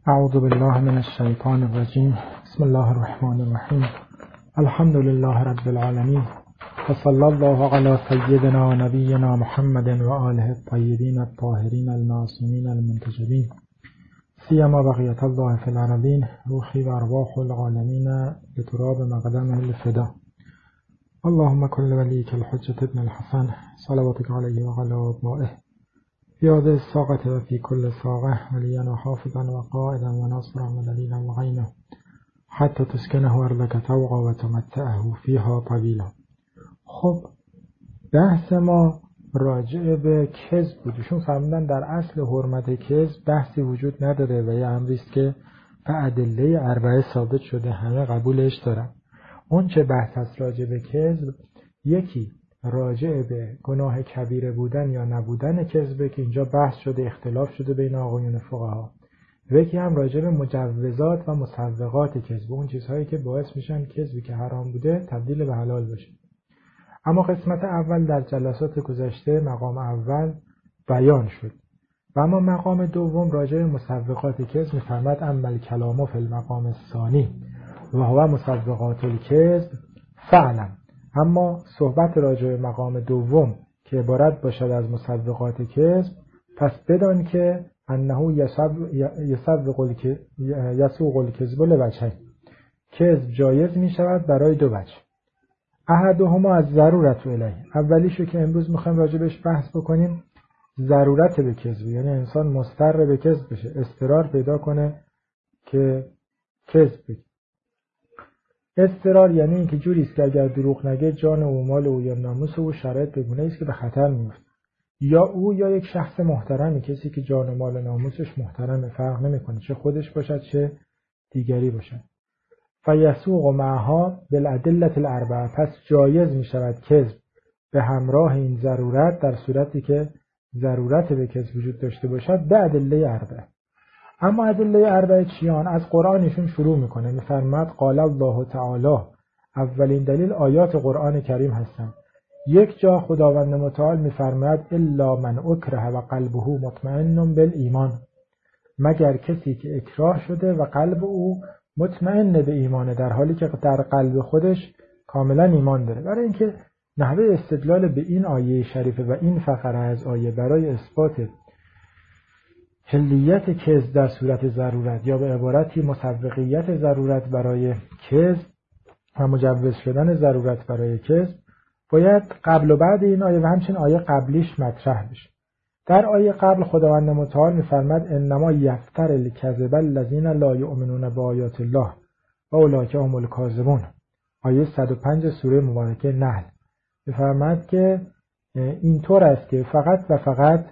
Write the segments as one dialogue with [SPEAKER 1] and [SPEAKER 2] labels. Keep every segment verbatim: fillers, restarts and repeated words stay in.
[SPEAKER 1] اعوذ بالله من الشیطان الرجیم. بسم الله الرحمن الرحیم. الحمد لله رب العالمین و صلی الله علی سیدنا و نبینا محمد و آله الطیبین الطاهرین المعصومین المنتجبین سیما بقیت الله فی الارضین روحی و ارواح العالمین بتراب مقدمه الفدا. اللهم كل وليك الحجة ابن الحسن صلواتك عليه وعلى أبنائه في هذه الساقة وفي كل ساقة وليا وحافظا وقائدا وناصرا ودليلا وعينا حتى تسكنه أرضك طوعا وتمتعه فيها طويلا. خب بحث ما راجع به کذب بود. ایشون فرمودن در اصل حرمت کذب بحثی وجود نداره و یه امری است که به ادله اربعه ثابت شده، همه قبولش دارن. اون چه بحث است راجع به کذب، یکی راجع به گناه کبیره بودن یا نبودن کذبه که اینجا بحث شده، اختلاف شده بین آقایون فقها، و یکی هم راجع به مجوزات و مسوغات کذب، اون چیزهایی که باعث میشن کذبی که حرام بوده تبدیل به حلال بشه. اما قسمت اول در جلسات گذشته مقام اول بیان شد و اما مقام دوم راجع به مسوغات کذب می‌فرماد اما الکلام فی المقام الثانی و هو مسوغات الکذب فعلا. اما صحبت راجع به مقام دوم که عبارت باشد از مسوغات کذب، پس بدان که انه یسوق الکذب لوجهین، کذب جایز می شود برای دو وجه. احدهما از ضرورت الیه، اولیشو که امروز میخوایم راجع بهش بحث بکنیم ضرورت به کذب، یعنی انسان مضطر به کذب بشه، اضطرار پیدا کنه که کذب بگه. اضطرار یعنی اینکه جوری است که اگر دروغ نگه جان او، مال او یا ناموس او شرایط به گونه‌ای است که به خطر میفته، یا او یا یک شخص محترمی، کسی که جان و مال و ناموسش محترمه، فرق نمیکنه چه خودش باشد چه دیگری باشد. فیسوق معها بالادله الاربعه، پس جایز می شود کذب به همراه این ضرورت در صورتی که ضرورت به کذب وجود داشته باشد به ادله اربعه. اما ادله اربعه چیان؟ از قرآنشون شروع میکنه، میفرماد قال الله تعالی، اولین دلیل آیات قرآن کریم هستند. یک جا خداوند متعال میفرماد الا من اکره و قلبه مطمئن بالایمان، مگر کسی که اکراه شده و قلب او مطمئن به ایمانه، در حالی که در قلب خودش کاملا ایمان داره. برای اینکه نحوه استدلال به این آیه شریفه و این فقره از آیه برای اثبات حلیت کذب در صورت ضرورت، یا به عبارتی مسوغیت ضرورت برای کذب و مجوز شدن ضرورت برای کذب، باید قبل و بعد این آیه و همچنین آیه قبلیش مطرح بشه. در آیه قبل خداوند متعال می‌فرماد انما یفتر الکذب الذین لا یؤمنون بآیات الله و اولئک هم الکاذبون، آیه صد و پنج سوره مبارکه نحل. می‌فرماد که اینطور است که فقط و فقط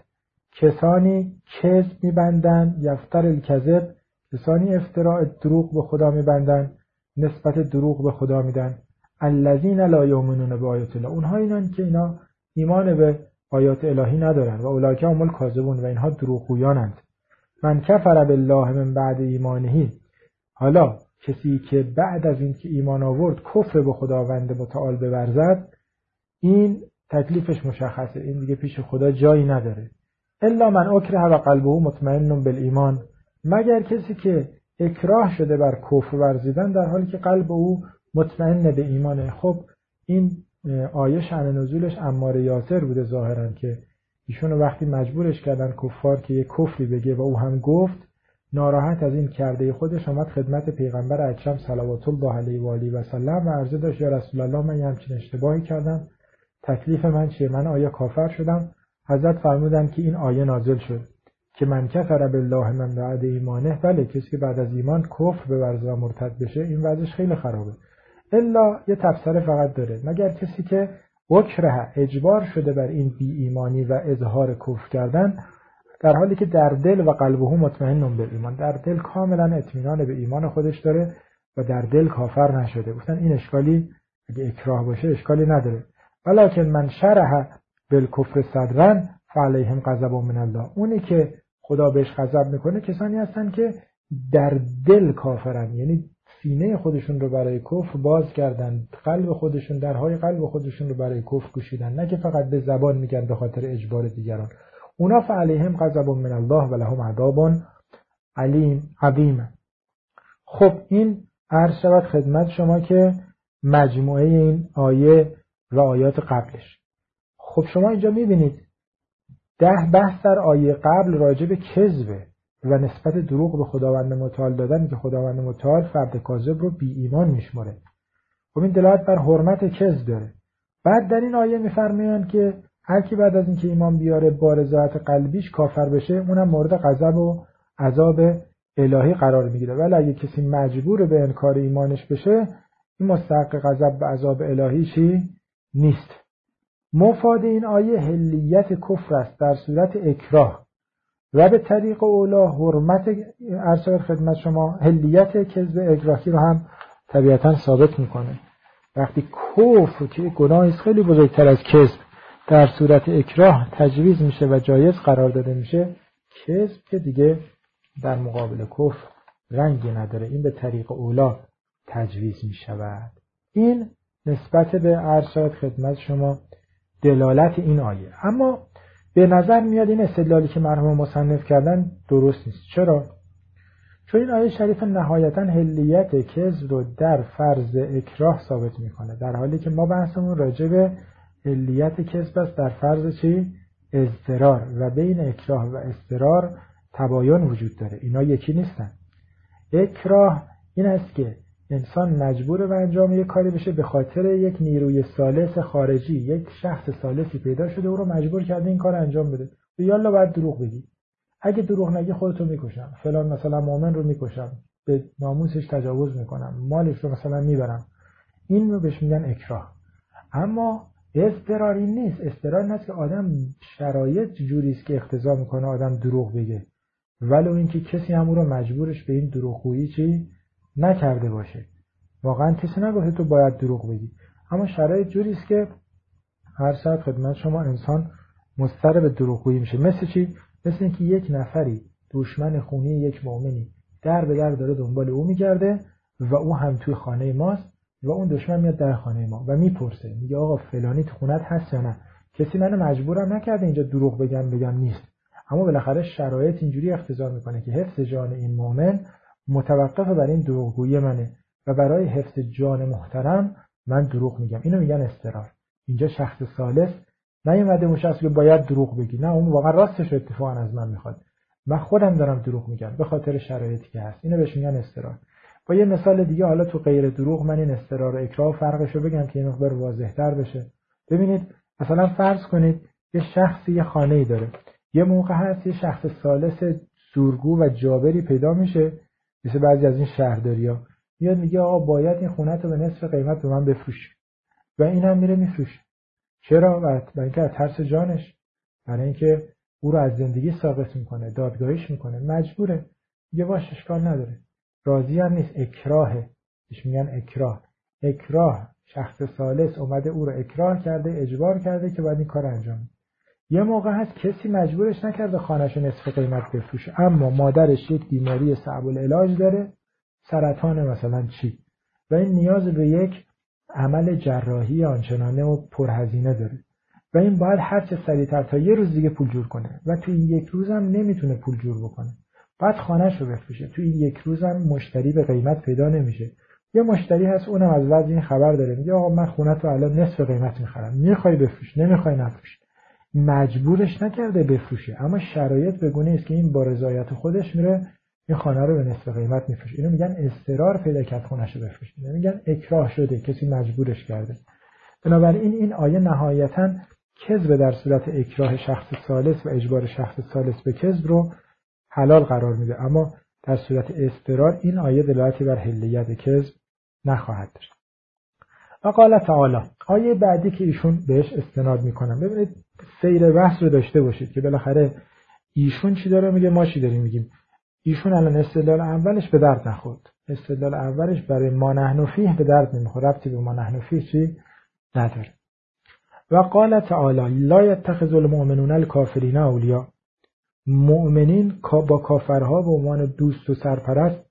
[SPEAKER 1] کسانی کذب می‌بندند، یفتر الکذب، کسانی افتراء دروغ به خدا می‌بندند، نسبت دروغ به خدا میدن، الذین لا یؤمنون بآیات الله، اونها اینان که اینا ایمان به آیات الهی ندارن، و اولئک هم الکاذبون، و اینها دروغگویانند. من کفر بالله من بعد ایمانه، حالا کسی که بعد از این که ایمان آورد کفر به خداوند متعال بورزد، این تکلیفش مشخصه، این دیگه پیش خدا جایی نداره. الا من اکره و قلبه مطمئن بالایمان، مگر کسی که اکراه شده بر کفر ورزیدن در حالی که قلب او مطمئن به ایمانه. خب این آیه شأن نزولش عمار یاسر بوده ظاهرا، که ایشون وقتی مجبورش کردن کفار که یک کفری بگه و او هم گفت، ناراحت از این کرده خودش آمد خدمت پیغمبر اکرم صلوات الله علیه و آله و سلم و عرضه داشت یا رسول الله من همچین اشتباهی کردم، تکلیف من چیه؟ من آیا کافر شدم؟ حضرت فرمودن که این آیه نازل شد که من کفر بالله من بعد ایمانه، بله کسی که بعد از ایمان کفر بورزه و مرتد بشه این وضعش خیلی خرابه. الا یه تفسیر فقط داره، مگر کسی که اکره اجبار شده بر این بی ایمانی و اظهار کفر کردن، در حالی که در دل و قلبه مطمئن به ایمان، در دل کاملا اطمینان به ایمان خودش داره و در دل کافر نشده. گفتن این اشکالی اگه اکراه باشه اشکالی نداره. ولکن من شرح بالکفر صدرا فعلیهم غضب من الله، اونی که خدا بهش غضب میکنه کسانی هستن که در دل کافرن، یعنی سینه خودشون رو برای کفر باز کردن، قلب خودشون، درهای قلب خودشون رو برای کفر گشودن، نه که فقط به زبان میگن به خاطر اجبار دیگران. اونا فعلیهم غضب من الله و لهم عذاب علیم عظیم. خب این عرض شود خدمت شما که مجموعه این آیه و آیات قبلش. خب شما اینجا میبینید ده بحث در آیه قبل راجع به کذبه و نسبت دروغ به خداوند متعال دادن که خداوند متعال فرد کاذب رو بی ایمان میشمره. خب این دلالت بر حرمت کذب داره. بعد در این آیه میفرمایند که هر کی بعد از اینکه ایمان بیاره با رضایت قلبیش کافر بشه اونم مورد غضب و عذاب الهی قرار میگیره، ولی اگه کسی مجبور به انکار ایمانش بشه این مستحق غضب و عذاب الهی چی نیست. مفاد این آیه حلیت کفر است در صورت اکراه و به طریق اولا حرمت ارشد خدمت شما حلیت کذب اکراهی رو هم طبیعتا ثابت میکنه. وقتی کفر که گناهی خیلی بزرگتر از کذب در صورت اکراه تجویز میشه و جایز قرار داده میشه، کذب که دیگه در مقابل کفر رنگی نداره، این به طریق اولا تجویز میشود. این نسبت به ارشد خدمت شما دلالت این آیه. اما به نظر میاد این استدلالی که مرحوم مصنف کردن درست نیست. چرا؟ چون این آیه شریف نهایتا حلیت کذب رو در فرض اکراه ثابت میکنه، در حالی که ما بحثمون راجع به حلیت کذب است در فرض چی؟ اضطرار، و بین اکراه و اضطرار تباین وجود داره، اینا یکی نیستن. اکراه این است که انسان مجبور به انجام یک کاری بشه به خاطر یک نیروی ثالث خارجی، یک شخص ثالثی پیدا شده او رو مجبور کرده این کار انجام بده. یالا باید دروغ بگی، اگه دروغ نگی خودتو میکشم، فلان مثلا مؤمن رو میکشم، به ناموسش تجاوز میکنم، مالش رو مثلا میبرم. این رو بهش میگن اکراه. اما اضطرار این نیست. اضطرار این است که آدم شرایط جوری است که اقتضا میکنه آدم دروغ بگه، ولو اینکه کسی هم او رو مجبورش به این دروغگویی چی نکرده باشه. واقعا کسی نگفته تو باید دروغ بگی، اما شرایط جوری است که هر ساعت خدمت شما انسان مضطر به دروغگویی میشه. مثل چی؟ مثل اینکه یک نفری دشمن خونی یک مؤمنی در به در داره دنبال او میگرده و او هم توی خانه ماست و اون دشمن میاد در خانه ما و میپرسه، میگه آقا فلانی تو خونت هست یا نه؟ کسی منو مجبورم نکرده اینجا دروغ بگم بگم نیست، اما بالاخره شرایط اینجوری اقتضا میکنه که حفظ جان این مؤمن متوقف بر این دروغگویی منه و برای حفظ جان محترم من دروغ میگم. اینو میگن اضطرار. اینجا شخص ثالث نیومده اون شخص که باید دروغ بگی، نه اون واقعا راستش اتفاقا از من میخواد، من خودم دارم دروغ میگم به خاطر شرایطی که هست. اینو بهش میگن اضطرار. با یه مثال دیگه حالا تو غیر دروغ من این اضطرار و اکراه فرقشو بگم که این مقدار واضح‌تر بشه. ببینید مثلا فرض کنید یه شخصی یه خانه‌ای داره، یه موقع هست یه شخص ثالث زورگو و جابری پیدا میشه، مثل بعضی از این شهرداری‌ها، میاد میگه آقا باید این خونه رو به نصف قیمت به من بفروشی و اینم میره میفروشه. چرا؟ برای اینکه از ترس جانش، برای اینکه او رو از زندگی ساقط میکنه، دادگاهیش میکنه، مجبوره. یه باش اشکال نداره، راضی هم نیست. اکراهه، بهش میگن اکراه. اکراه شخص ثالث اومده او رو اکراه کرده، اجبار کرده که باید این کار انجام بده. یه موقع هست کسی مجبورش نکرده خانه‌ش نصف قیمت بفروشه، اما مادرش یک بیماری صعب العلاج داره، سرطان مثلا چی، و این نیاز به یک عمل جراحی آنچنانه و پرهزینه داره و این باید هر چه سریعتر تا یه روز دیگه پول جور کنه و تو این یک روز هم نمیتونه پول جور بکنه، بعد خانه‌شو بفروشه. تو این یک روز هم مشتری به قیمت پیدا نمیشه. یه مشتری هست اونم از وضع این خبر داره، میگه آقا من خونه‌تو الان نصف قیمت میخرم، میخوای بفروش؟ نمیخوای نفروش. مجبورش نکرده بفروشه، اما شرایط بگونه است که این با رضایت خودش میره این خانه رو به نصف قیمت میفروشه. اینو میگن اضطرار پیدا کرد خونه‌شو بفروشه. اینو میگن اکراه شده، کسی مجبورش کرده. بنابراین این آیه نهایتاً کذب در صورت اکراه شخص ثالث و اجبار شخص ثالث به کذب رو حلال قرار میده، اما در صورت اضطرار این آیه دلالتی بر حلیت کذب نخواهد داشت. و قال تعالی، آیه بعدی که ایشون بهش استناد میکنن، ببینید سیر بحث رو داشته باشید که بالاخره ایشون چی داره میگه، ما چی داریم میگیم. ایشون الان استدلال اولش به درد نخورد، استدلال اولش برای ما نحن فیه به درد نمیخوره، ربطی به ما نحن فیه چی نداره. و قال تعالی لا یتخذ المؤمنون الکافرین اولیاء، مؤمنین با کافرها به عنوان دوست و سرپرست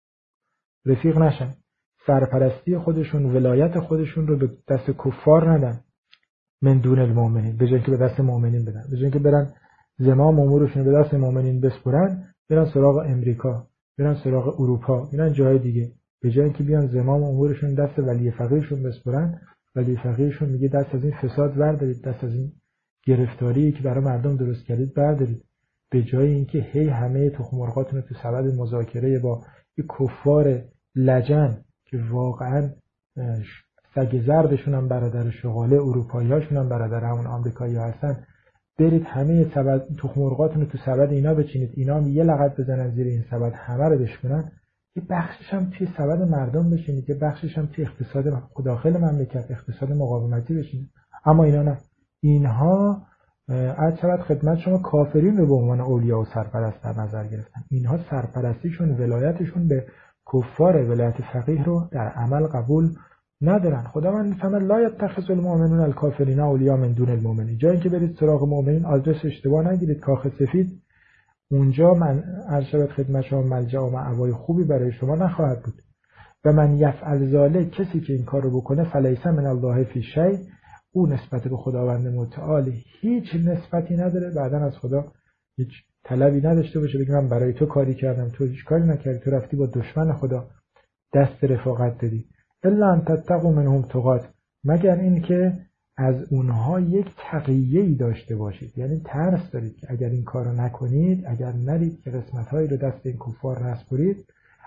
[SPEAKER 1] رفیق نشن، سرپرستی خودشون، ولایت خودشون رو به دست کفار ندن. من دون المؤمنین، به جای اینکه به دست مؤمنین بدن، به جای اینکه برن زمام امورشون به دست مؤمنین بسپرن، برن سراغ امریکا، برن سراغ اروپا، برن جای دیگه. به جای اینکه بیان زمام امورشون دست ولی فقیهشون بسپرن، ولی فقیهشون میگه دست از این فساد بردارید، دست از این گرفتاری که برای مردم درست کردید بردارید. به جای اینکه هی همه تخم مرغاتون رو تو سبد مذاکره با این کفار لجن که واقعا سگ زردشون هم برادر شغاله، اروپایی‌هاشون هم برادر همون آمریکایی‌ها هستن، برید همه سبد تخم مرغاتون رو تو سبد اینا بچینید، اینا هم یه لغت بزنن زیر این سبد همه رو بشکنن، یه بخشش هم توی سبد مردم بشینید، یه بخشش هم توی اقتصاد داخل مملکت، اقتصاد مقاومتی بشینید. اما اینا نه، اینها از شود خدمت شما کافرین رو به عنوان اولیاء و سرپرست در نظر گرفتن. اینها سرپرستیشون، ولایتشون به کفار، ولایت فقیه رو در عمل قبول ندارن. خداوند میفهمه لا یتخذ المؤمنون الکافرین اولیاء من دون المؤمنین. جایی که برید سراغ مؤمنین آدرس اشتباه نگیرید، کاخ سفید اونجا من ارشد خدمت شما ملجأ و مأوای خوبی برای شما نخواهد بود. و من یفعل ذلک، کسی که این کار رو بکنه، فلیس من الله فی شیء، او نسبت به خداوند متعال هیچ نسبتی نداره، بعدن از خدا هیچ طلبی نداشته باشه بگه من برای تو کاری کردم، تو هیچ کاری نکردی، تو رفتی با دشمن خدا دست رفاقت دادی. الا ان تتقوا منهم تقات، مگر این که از اونها یک تقیه‌ای داشته باشید، یعنی ترس دارید که اگر این کارو نکنید، اگر نرید که قسمت‌هایی رو دست این کفار نسپرید،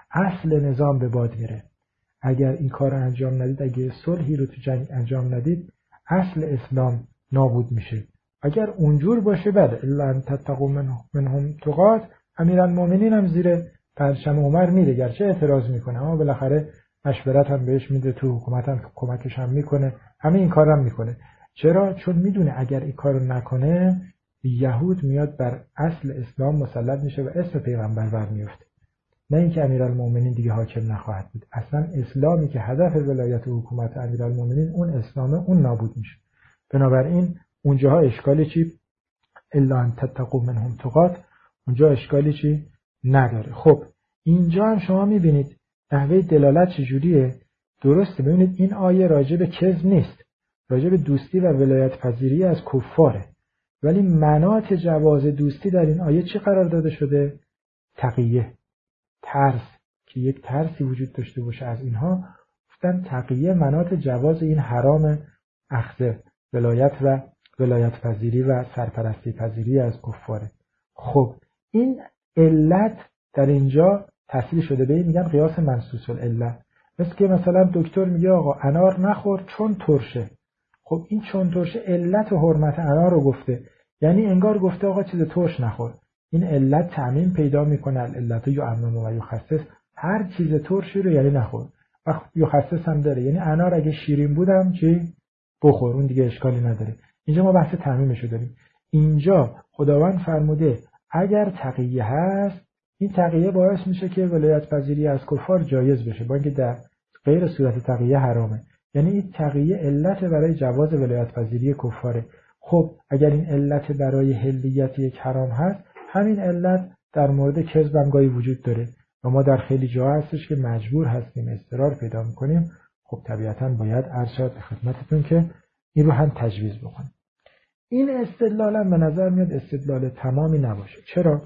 [SPEAKER 1] اصل نظام به باد میره. اگر این کارو انجام ندید، اگر صلحی رو تو جنگ انجام ندید، اصل اسلام نابود میشه. اگر اونجور باشه بله، الا ان تتقوا منهم تقات، امیرالمومنین هم زیر پرچم عمر میره، گرچه اعتراض میکنه اما بالاخره مشورت هم بهش میده، تو حکومت هم کمکش هم میکنه، همه این کار هم میکنه. چرا؟ چون میدونه اگر این کارو نکنه یهود میاد بر اصل اسلام مسلط میشه و اسم پیغمبر برمیفته. نه اینکه امیرالمومنین دیگه حاکم نخواهد بود، اصلا اسلامی که هدف ولایت و حکومت امیرالمومنین اون اسلامه، اون نابود میشه. بنابراین اونجاها اشکالی چی؟ الا ان تتقوا منهم تقات، اونجا اشکالی چی؟ نداره. خب اینجا هم شما میبینید نحوه دلالت چجوریه؟ درسته، ببینید این آیه راجع به کذب نیست، راجع به دوستی و ولایت پذیری از کفاره، ولی مناط جواز دوستی در این آیه چی قرار داده شده؟ تقیه، ترس، که یک ترسی وجود داشته باشه از اینها. گفتن تقیه مناط جواز این حرام اخذ ولایت و ولایت پذیری و سرپرستی پذیری از کفاره. خب این علت در اینجا تحصیل شده به این میگن قیاس منصوص العله. مثل که مثلا دکتر میگه آقا انار نخور چون ترشه. خب این چون ترشه علت و حرمت انار رو گفته، یعنی انگار گفته آقا چیز ترش نخور. این علت تعمیم پیدا میکنه، علت یعمم و یخصص، هر چیز ترشی رو یعنی نخور. و یخصص هم داره، یعنی انار اگه شیرین بودم چی بخور، اون دیگه اشکالی نداره. اینجا ما بحث تعمیمشو داریم. اینجا خداوند فرموده اگر تقیه هست، این تقیه باعث میشه که ولایت پذیری از کفار جایز بشه، با اینکه در غیر صورت تقیه حرامه. یعنی این تقیه علت برای جواز ولایت پذیری کفاره. خب اگر این علت برای حلیت یک حرام هست، همین علت در مورد کذب هم گاهی وجود داره و ما در خیلی جا هستش که مجبور هستیم اضطرار پیدا میکنیم. خب طبیعتاً باید ارشاد به خدمتتون که این رو هم تجویز بکنیم. این استدلال هم به نظر میاد استدلال تمامی نباشه. چرا؟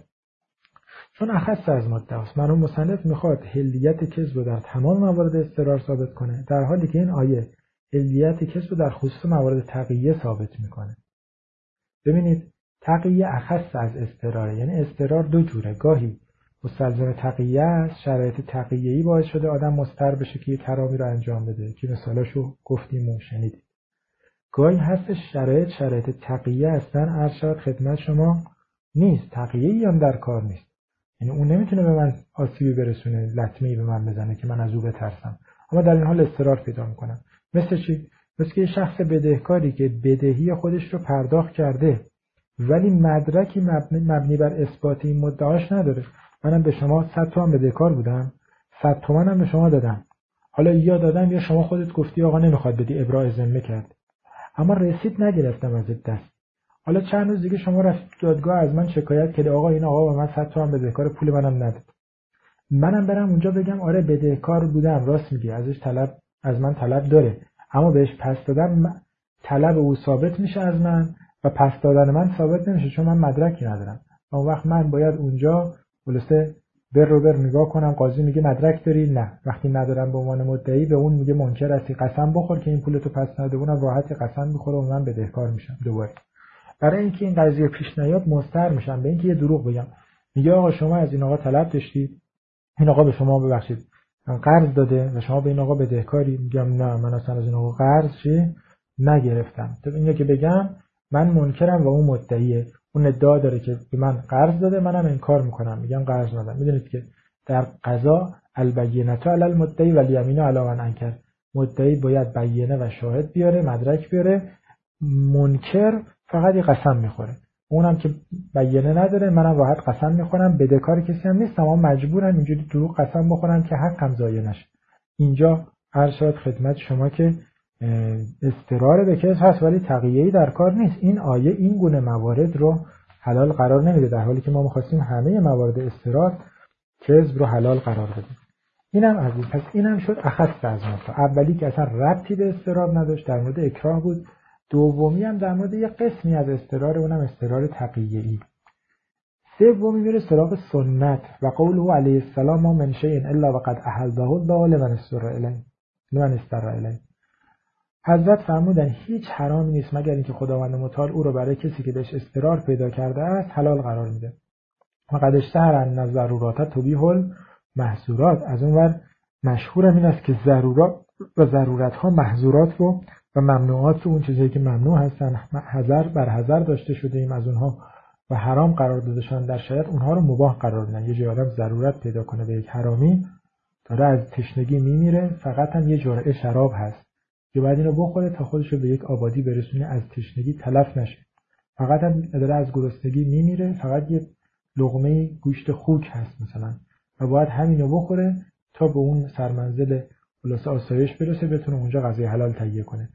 [SPEAKER 1] چون اخص از ماده است. مرحوم مصنف میخواد حلیت کذب رو در تمام موارد اضطرار ثابت کنه، در حالی که این آیه حلیت کذب رو در خصوص موارد تقیه ثابت میکنه. ببینید تقیه اخص از اضطراره، یعنی اضطرار دو جوره، گاهی مستلزم تقیه است، شرایط تقیه‌ای باعث شده آدم مضطر بشه که یک حرامی رو انجام بده که مثالاشو گفتیم و شنیدید. گاهی هستش شرایط شرایط تقیه هستن، ارشاد خدمت شما نیست، تقیه‌ای هم در کار نیست، یعنی اون نمیتونه به من آسیبی برسونه، لطمه‌ای به من بزنه که من از او بترسم، اما در این حال اضطرار پیدا میکنم. مثل چی؟ مثل که یه شخص بدهکاری که بدهی خودش رو پرداخت کرده ولی مدرکی مبنی, مبنی بر اثبات این مدعاش نداره. منم به شما صد تومن بدهکار بودم، صد تومنم به شما دادم، حالا یا دادم یا شما خودت گفتی آقا نمیخواد بدی، ابراء ذمه کرد، اما رسید نگرفتم ازت دست. حالا چند روز دیگه شما رفت دادگاه از من شکایت کردی آقا این آقا به من صد تومن بدهکار، پول منم نداد. منم برم اونجا بگم آره بدهکار بودم، راست میگی، ازش طلب از من طلب داره، اما بهش پس دادم، طلب او ثابت میشه از من و پس دادن من ثابت نمیشه چون من مدرکی ندارم. اون وقت من باید اونجا خلاصه بر رو بر نگاه کنم، قاضی میگه مدرک داری؟ نه. وقتی ندارم به عنوان مدعی، به اون میگه منکر هستی، قسم بخور که این پولتو پس نده. اونم راحت قسم میخوره و من بدهکار میشم دوباره. برای اینکه این قضیه پیش نیاد مضطر میشم به اینکه یه دروغ بگم. میگه آقا شما از این آقا طلب داشتید، این آقا به شما ببخشید قرض داده و شما به این آقا بدهکاری. میگم نه من اصلا از این آقا قرض چی نگرفتم. تو اینو که بگم من منکرم و اون مدعیه، اون ادعا داره که به من قرض داده، منم انکار میکنم میگم قرض ندادم. میدونید که در قضا البینه علی المدعی و الیمین علی من انکر، مدعی باید بینه و شاهد بیاره، مدرک بیاره، منکر فقط یه قسم میخوره. اونم که بینه نداره منم راحت قسم میخورم، بدهکار کسی هم نیستم، اما مجبورم اینجوری دروغ قسم بخورم که حقم ضایع نشه. اینجا عرض شد خدمت شما که استرار به کذب هست ولی تقیه‌ای در کار نیست. این آیه این گونه موارد رو حلال قرار نمیده، در حالی که ما می‌خواستیم همه موارد استرار کذب رو حلال قرار بدیم. اینم از این. پس اینم شد اخص از ما. اولی که اصلا ربطی به استرار نداشت، در مورد اکراه بود. دومی هم در مورد یه قسمی از استرار، اونم استرار تقیه‌ای. سومی میره سراغ سنت و قوله علیه السلام ما من شیء الا وقد احله الله لمن استر الیه لمن استر الیه. حضرت فرمودن هیچ حرامی نیست مگر اینکه خداوند متعال او رو برای کسی که بهش استرار پیدا کرده است حلال قرار میده. و قد اشتهر ان الضرورات تبیح المحظورات. از اون ور مشهور این است که ضرورات و ضرورت ها محظورات رو و ممنوعات رو، اون چیزایی که ممنوع هستن حذر بر حذر داشته شده ایم از اونها و حرام قرار داده شدن در شریعت، اونها رو مباح قرار میدن. یه جای آدم ضرورت پیدا کنه به یک حرامی، داره از تشنگی میمیره، فقط هم یه جرعه شراب هست که بعد اینو بخوره تا خودش رو به یک آبادی برسونه، از تشنگی تلف نشه. فقط هم داره از گرسنگی میمیره، فقط یه لقمه گوشت خوک هست مثلا و باید همینو بخوره تا به اون سرمنزل خلاص آسایش برسه، بتونه اونجا غذای حلال تهیه کنه.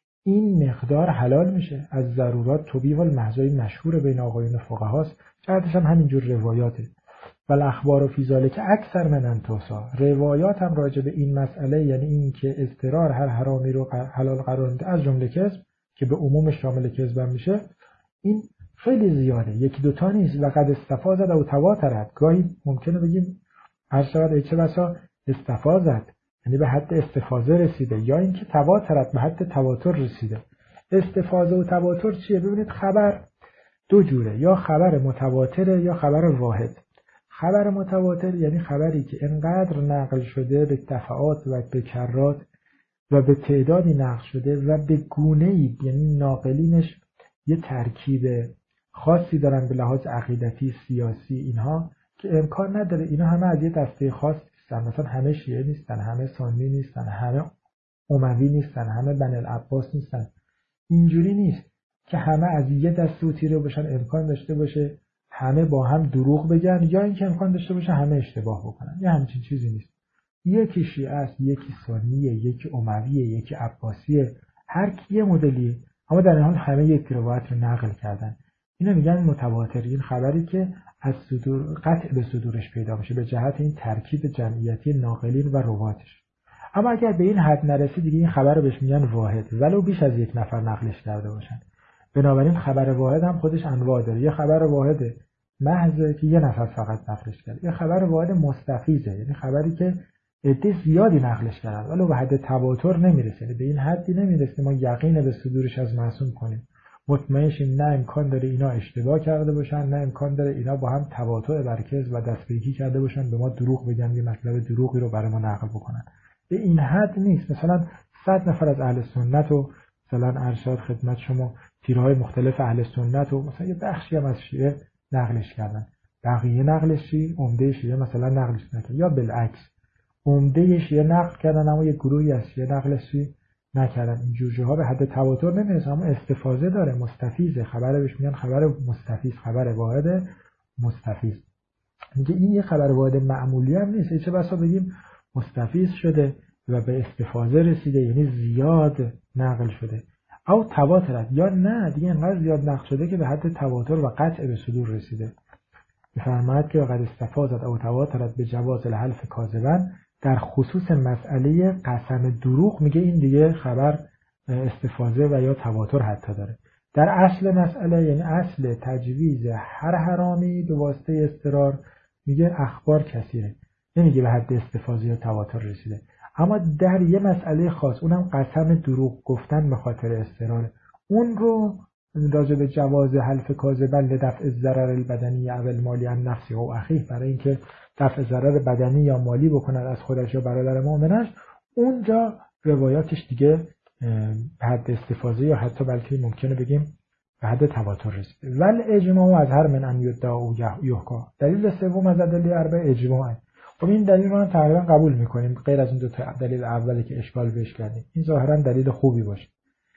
[SPEAKER 1] این مقدار حلال میشه. از ضرورات تبیح المحظورات مشهور بین آقایون فقهاست، جهتش هم همینجور روایاته. ولی اخبار فی ذالک اکثر من انتوسا. روایات هم راجع به این مسئله، یعنی این که استرار هر حرامی رو حلال قرار میده از جمله کذب که به عموم شامل کذب میشه، این خیلی زیاده، یکی دوتا نیست. و قد استفاضت او تواترت. گاهی ممکنه بگیم هر شود چه بسا استفاضت، یعنی به حد استفاضه رسیده، یا اینکه تواترت به حد تواتر رسیده. استفاضه و تواتر چیه؟ ببینید خبر دو جوره، یا خبر متواتره یا خبر واحد. خبر متواتر یعنی خبری که انقدر نقل شده به دفعات و به کرات و به تعدادی نقل شده و به گونه‌ای، یعنی ناقلینش یه ترکیب خاصی دارن به لحاظ عقیدتی، سیاسی، اینها که امکان نداره اینا همه از یه دسته خاص نیستن. مثلا همه شیعه نیستن، همه سنی نیستن، همه اموی نیستن، همه بنی العباس نیستن. اینجوری نیست که همه از یه دسته و تیره باشن، امکان داشته باشه همه با هم دروغ بگن، یا اینکه امکان داشته باشه همه اشتباه بکنن. یه همچین چیزی نیست. یکی شیعه است، یکی سنیه، یکی امویه، یکی عباسیه، هر کی یه مدلیه، اما در این حال همه یک روایت رو نقل کردن. اینو میگن متواتر. این خبری که از صدور قطع به صدورش پیدا میشه به جهت این ترکیب جمعیتی ناقلین و رواتش. اما اگر به این حد نرسید دیگه این خبر رو بهش میگن واحد، ولو بیش از یک نفر نقلش کرده باشن. بنابراین خبر واحد هم خودش انواع داره. یه خبر واحد محض که یه نفر فقط نقلش کرده، یه خبر واحد مستفیضه، یعنی خبری که عده زیادی نقلش کردن ولو به حد تواتر نمیرسه، به این حدی نمیرسه ما یقین به صدورش از معصوم کنیم، مطمئن شیم نه امکان داره اینا اشتباه کرده باشن، نه امکان داره اینا با هم تواطؤ برکز و دستگیری کرده باشن به ما دروغ بگن، یه مطلب دروغی رو برای ما نقل بکنن. به این حد نیست. مثلا صد نفر از اهل سنت و مثلا ارشاد خدمت شما تیرهای مختلف اهل سنت و مثلا یه بخشی هم از شیعه نقلش کردن، بقیه نقلش چی؟ عمده شیعه مثلا نقلش نکرد، یا بالعکس عمده شیعه نقل کردن اما یه گروهی از شیعه نقلش چی نکردن. این جوجه به حد تواتر نمیرسه اما استفاضه داره، مستفیضه. خبر بهش میگن خبر مستفیض، خبر واحد مستفیض. میگه این یه خبر واحد معمولی هم نیست، چه بسا بگیم مستفیض شده و به استفاضه رسیده، یعنی زیاد نقل شده. او تواترت، یا نه دیگه انقدر زیاد نقل شده که به حد تواتر و قطع به صدور رسیده. می‌فرماید که وقد استفاضت او تواترت به جواز الحلف کاذبا، در خصوص مسئله قسم دروغ میگه این دیگه خبر استفاضه و یا تواتر حتی داره. در اصل مسئله، یعنی اصل تجویز هر حرامی به واسطه استرار، میگه اخبار کثیره، نمیگه به حد استفاضه یا تواتر رسیده. اما در یه مسئله خاص، اونم قسم دروغ گفتن به خاطر اضطراره، اون رو راجع به جواز حلف کاذبا لدفع الضرر البدنی او المالی عن نفسه و اخیه، برای اینکه دفع ضرر بدنی یا مالی بکند از خودش یا برادر مؤمنش، اونجا روایاتش دیگه به حد استفاضه یا حتی بلکه ممکنه بگیم به حد تواتر رسیده. ول اجماع از هر من ان یدعا و یحکا. دلیل سوم از ادله اربعه اجماعه. خب این دلیل رو تقریبا قبول میکنیم، غیر از این دو تا دلیل اولی که اشکال بهش کردیم. این ظاهرا دلیل خوبی باشه.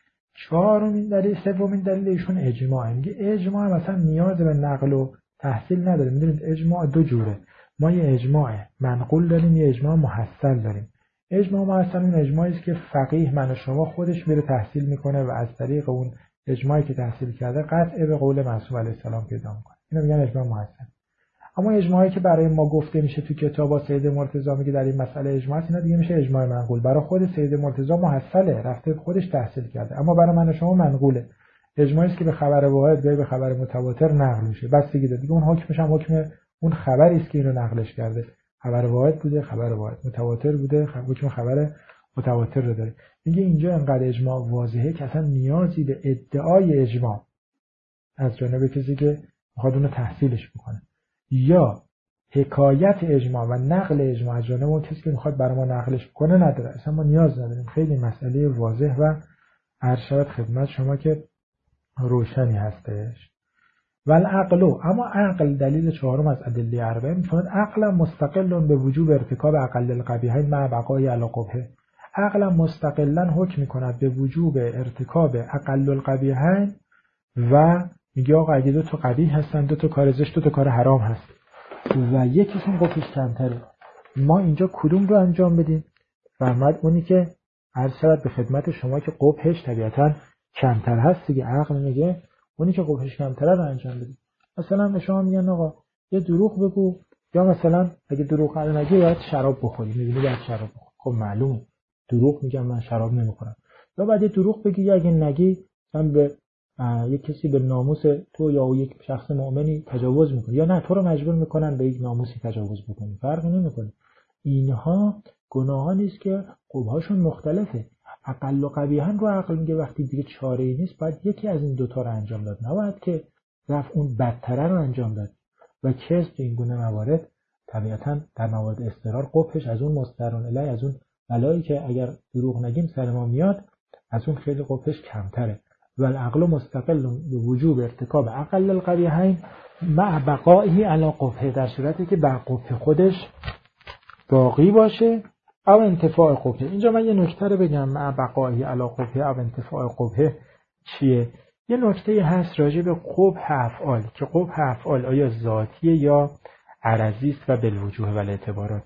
[SPEAKER 1] چهارمین دلیل، سومین دلیل ایشون اجماعه. میگه اجماع مثلا نیاز به نقل و تحصیل نداره. میدونید اجماع دو جوره. ما یه اجماع منقول داریم، یه اجماع محصل داریم. اجماع محصل اون اجماعی است که فقیه من و شما خودش میره تحصیل میکنه و از طریق اون اجماعی که تحصیل کرده قطع به قول معصوم علیه السلام پیدا میکنه. اینو میگن اجماع محصل. اما اجماعی که برای ما گفته میشه تو کتابا سید مرتضی میگه در این مسئله اجماع است، اینا دیگه میشه اجماع منقول. برای خود سید مرتضی محصله، رفته خودش تحصیل کرده، اما برای من و شما منقوله. اجماعی است که به خبر واحد یا به خبر متواتر نقل میشه. بس دیگه دیگه اون حکمش هم حکم اون خبری است که اینو نقلش کرده. خبر واحد بوده، خبر واحد متواتر بوده، حکم خبر متواتر رو داره. میگه اینجا انقدر اجماع واضحه که اصلا نیازی به ادعای اجماع از جانب کسی که میخواد اونو تحصیلش بکنه یا حکایت اجماع و نقل اجماع از جانب اون کسی که میخواد برای ما نقلش بکنه نداره. اصلا ما نیاز نداریم. خیلی مسئله واضح و عرض شود خدمت شما که روشنی هستش. والعقل، اما عقل دلیل چهارم از ادله اربعه میفهمد عقل مستقل به وجوب ارتکاب اقل القبیحین مع بقای علی قبحه. عقل مستقلا حکم میکند به وجوب ارتکاب اقل القبیحین و میگه آقا اگه دو تا قبیح هستن، دو تا کار زشت، دو تا کار حرام هست و یکیشون قبحش کمتره، ما اینجا کدوم رو انجام بدیم؟ فرمود اونی که عرض شود به خدمت شما که قبحش طبیعتا کمتر هست دیگه. عقل میگه اونی که قبحش کمتره رو انجام بدیم. مثلا به شما میگن آقا یه دروغ بگو، یا مثلا اگه دروغ نگی باید شراب بخوری، میدونی باید شراب بخوری. خب معلومه دروغ میگم من شراب نمیخورم. یا بعد دروغ بگی یا اگه نگی من به یک کسی به ناموس تو یا یک شخص مؤمنی تجاوز میکنه، یا نه تو رو مجبور میکنن به یک ناموسی تجاوز بکنی، فرقی نمیکنه. اینها گناهانی است که قبحاشون مختلفه. اقل و قبیحن رو عقل میگه وقتی دیگه چاره ای نیست باید یکی از این دوتا رو انجام داد، نباید که رفت اون بدتره رو انجام داد. و کسب این گونه موارد طبیعتا در موارد اضطرار قبحش از اون مسترون الی، از اون بلایی که اگر دروغ نگیم سر ما میاد، از اون خیلی قبحش کمتره. و العقل مستقل به وجوب ارتکاب اقل القبیحین مع بقائه علی قبحه، در صورتی که بر قبح خودش باقی باشه او انتفاع قبحه. اینجا من یه نکته رو بگم، مع بقائه علی قبحه او انتفاع قبحه چیه؟ یه نکته هست راجع به قبح افعال که قبح افعال آیا ذاتیه یا عرضی است و بالوجوه و الاعتبارات.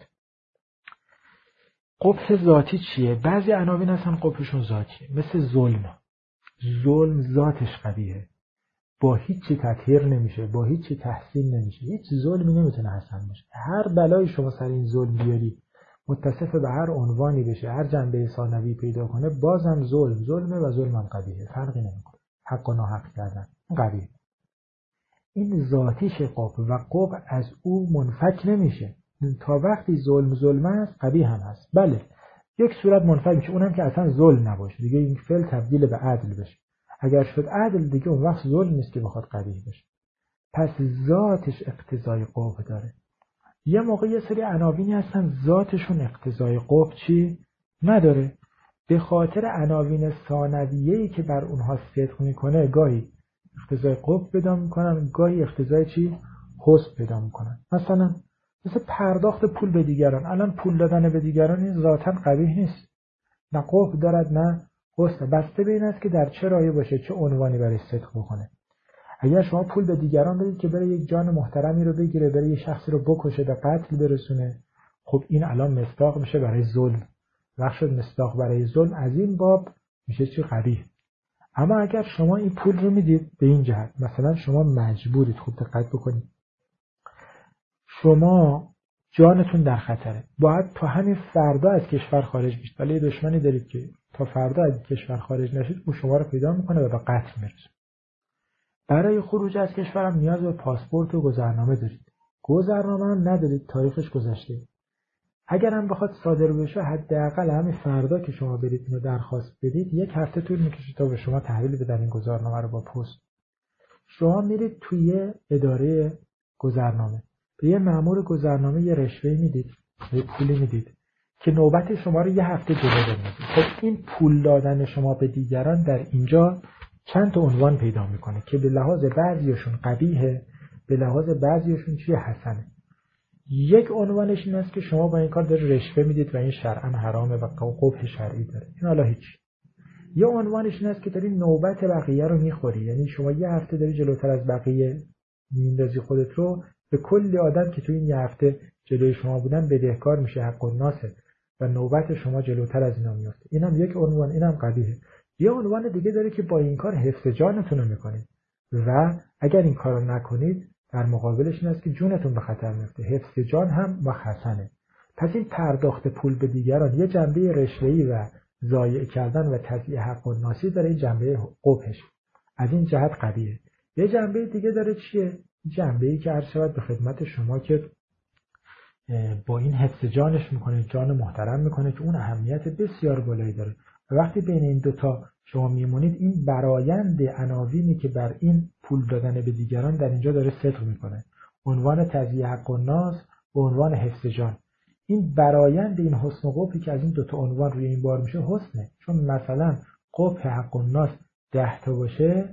[SPEAKER 1] قبح ذاتی چیه؟ بعضی عناوین هستن قبحشون ذاتیه، مثل ظلم. ظلم ذاتش قبیحه، با هیچی تطهیر نمیشه، با هیچی تحسین نمیشه، هیچ ظلمی نمیتونه حسن باشه. هر بلایی شما سر این ظلم بیاری، متصف به هر عنوانی بشه، هر جنبه ثانوی پیدا کنه، بازم ظلم ظلمه و ظلم هم قبیحه، فرقی نمیکنه. حق و ناحق کردن قبیحه. این ذاتیش قبح و قبح از او منفک نمیشه. تا وقتی ظلم ظلم است قبیح هم هست. بله یک صورت منفک میشه، اونم که اصلا ظلم نباشه، دیگه این فعل تبدیل به عدل بشه. اگر شد عدل دیگه اون وقت ظلم نیست که بخواد قبیح بشه. پس ذاتش اقتضای قبح داره. یه موقع یه سری عناوینی هستن ذاتشون اقتضای قبح چی نداره، به خاطر عناوین ثانویه‌ای که بر اونها صدق میکنه گاهی اقتضای قبح پیدا میکنن، گاهی اقتضای چی حسن پیدا میکنن. مثلا مثل پرداخت پول به دیگران. الان پول دادن به دیگران این ذاتاً قبیح نیست، نه قبح دارد نه حسن، بسته به این است که در چه رایه باشه، چه عنوانی برای صدق بکنه. اگر شما پول به دیگران بدید که بره یک جان محترمی رو بگیره، بره یک شخصی رو بکشه، به قتل برسونه، خب این الان مصداق میشه برای ظلم. وقت شد مصداق برای ظلم، از این باب میشه چی قبیح. اما اگر شما این پول رو میدید به این جهت، مثلا شما مجبورید، خوب دقت بکنید، شما جانتون در خطره، باید تا همین فردا از کشور خارج بشید، ولی دشمنی دارید که تا فردا از کشور خارج نشید او شما رو پیدا میکنه و به قتل میرسه. برای خروج از کشور هم نیاز به پاسپورت و گذرنامه دارید. گذرنامه هم ندارید، تاریخش گذشته. اگر هم بخواد صادر بشه حداقل همین فردا که شما برید اینو درخواست بدید یک هفته طول میکشه تا به شما تحویل بدن این گذرنامه رو با پست. شما میرید توی اداره گذرنامه، به یه مأمور گذرنامه یه رشوه میدید، یه پولی میدید که نوبت شما رو یه هفته جلو بندازه. خب این پول دادن شما به دیگران در اینجا چند تا عنوان پیدا میکنه که به لحاظ بعضیشون قبیحه، به لحاظ بعضیشون چیه حسنه. یک عنوانش این است که شما با این کار دارید رشوه میدید و این شرعاً حرامه و قبح شرعی داره. این حالا هیچ. یه عنوانش این است که داری نوبت بقیه رو میخوری، یعنی شما یه هفته داری جلوتر از بقیه میندازی خودت رو، به کلی آدم که تو این یه هفته جلوی شما بودن بدهکار میشه، حق الناسه و نوبت شما جلوتر از اینا میفته. اینم یک عنوان، اینم قبیحه. یه عنوان دیگه داره که با این کار حفظ جانتون رو میکنید و اگر این کارو نکنید در مقابلش این است که جونتون به خطر میفته. حفظ جان هم و حسنه. پس این پرداخت پول به دیگران یه جنبه رشوه‌ای و ضایع کردن و تضییع حق الناسی داره، این جنبه قبحش از این جهت قبیحه. یه جنبه دیگه داره چیه؟ جنبه‌ای که عرض شود به خدمت شما که با این حفظ جانش میکنه، جان محترم میکنه که اون اهمیت بسیار بالایی داره. و وقتی بین این دوتا شما میمونید این برایند عناوینی که بر این پول دادن به دیگران در اینجا داره صدق میکنه، عنوان تضییع حق الناس و عنوان حفظ جان، این برایند این حسن و قبحی که از این دوتا عنوان روی این بار میشه حسنه. چون مثلا قبح حق الناس ده تا باشه،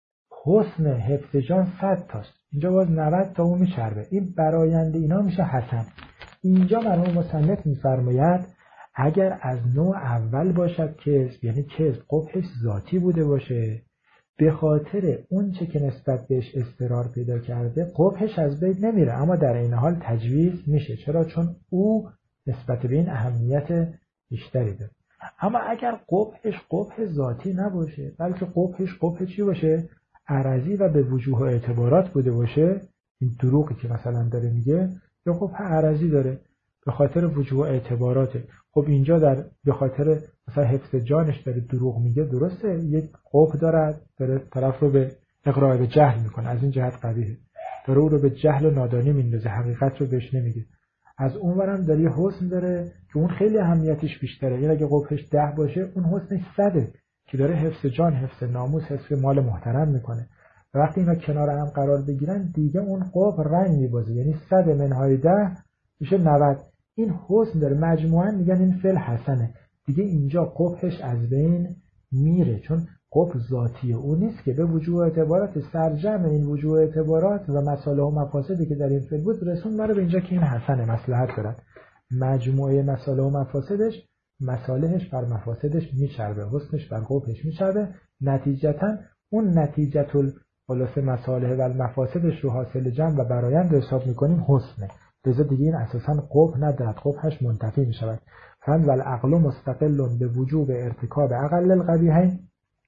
[SPEAKER 1] حسن حفظ جان صد تاست، اینجا باز نود تا اون میچربه. این برایند اینا میشه حسن. اینجا مرحوم مصنف میفرماید اگر از نوع اول باشد کسب، یعنی کسب قبحش ذاتی بوده باشه، به خاطر اون چه که نسبت بهش اضطرار پیدا کرده قبحش از بین نمیره، اما در این حال تجویز میشه. چرا؟ چون او نسبت به این اهمیت بیشتری داره. اما اگر قبحش قبح ذاتی نباشه، بلکه قبحش قبح چی باشه؟ عرضی و به وجوه اعتبارات بوده باشه، این دروغی که مثلا داره میگه یا قبح عرضی داره به خاطر وجوه اعتباراته. خب اینجا در به خاطر مثلا حفظ جانش داره دروغ میگه، درسته یک قبح داره، داره طرف رو به اقراء به جهل میکنه، از این جهت قبیحه، داره او رو به جهل و نادانی میندازه، حقیقت رو بهش نمیگه. از اونورم داره یه حسن داره که اون خیلی اهمیتش بیشتره، یعنی اگه قبحش ده باشه اون حسنش صده که داره حفظ جان، حفظ ناموس، حفظ مال محترم میکنه. و وقتی اینا کنار هم قرار بگیرن دیگه اون قبح رنگ میبازه، یعنی صد منهای ده میشه نود. این حسن داره، مجموعاً میگن این فعل حسنه. دیگه اینجا قبحش از بین میره، چون قبح ذاتی او نیست که به وجوه اعتبارات، سرجم این وجوه اعتبارات و مصالح و مفاسدی که در این فعل بود رسون ما رو به اینجا که این حسنه، مصلحت دارد. مجموعه مصالح و مفاسدش، مصالحش بر مفاسدش میچربه، حسنش بر قبحش میچربه. نتیجتا اون نتیجه خلاص مصالح و مفاسدش رو حاصل جمع و برآیند حساب میکنیم حسنه. لذا دیگه این اساساً قبح ندارد، قبحش منتفی میشود. فند والعقل مستقل به وجوب ارتکاب اقل القبیحین،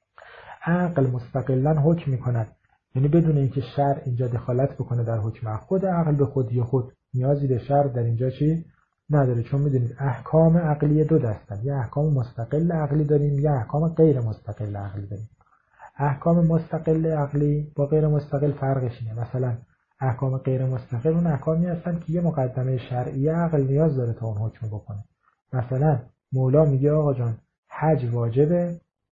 [SPEAKER 1] عقل مستقلاً حکم میکند، یعنی بدون اینکه شرع اینجا دخالت بکنه در حکم خود عقل به خودی خود، نیازی به شرع در اینجا چی نداره. چون میدونید احکام عقلی دو دستن، یا احکام مستقل عقلی داریم یا احکام غیر مستقل عقلی داریم. احکام مستقل عقلی با غیر مستقل فرقش اینه. مثلا احکام غیر مستقل اون احکامی هستن که یه مقدمه شرعی عقل نیاز داره تا اون حکم بکنه. مثلا مولا میگه آقا جان حج واجبه،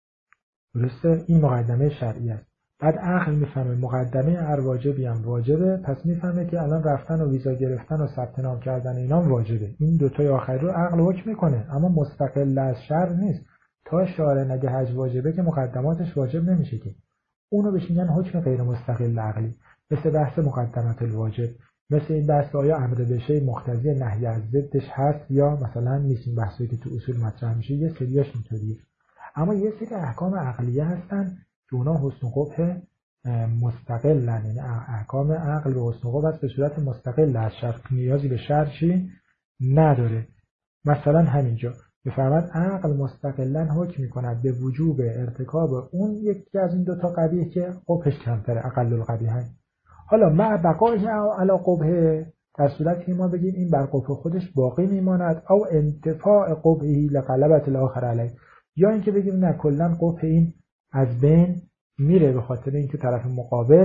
[SPEAKER 1] درسته، این مقدمه شرعی است. بعد عقل میفهمه مقدمه هر واجبی هم واجبه، پس میفهمه که الان رفتن و ویزا گرفتن و ثبت نام کردن اینا هم واجبه. این دو تای آخری رو عقل حکم میکنه، اما مستقل از شرع نیست. تا شارع نگه حج واجبه که مقدماتش واجب نمیشه که، اونو بهش میگن حکم غیر مستقل عقلی. مثل بحث مقدمات الواجب، مثل این بحث آیا امر بشه مقتضی نهی از ضدش هست یا مثلا نیست. این بحثایی که تو اصول مطرح میشه یه سریاش اینطوریه. اما یه سری احکام عقلیه هستن که اونا حسن و قبح مستقلن، یعنی احکام عقل به حسن و قبح است به صورت مستقل از شرع، نیازی به شرعی نداره. مثلا همینجا بفرماد عقل مستقلا حکم میکند به وجوب ارتکاب اون یکی از این دوتا قبیح که قبحش کمتره، اقل القبیحین. حالا مع بقای علی قبح، در صورتی ما بگیم این بر قبح خودش باقی میماند، او انتفاع قبحی لغلبت الاخر علیه، یا اینکه بگیم نه کلا قبح این از بین میره به خاطر اینکه طرف مقابل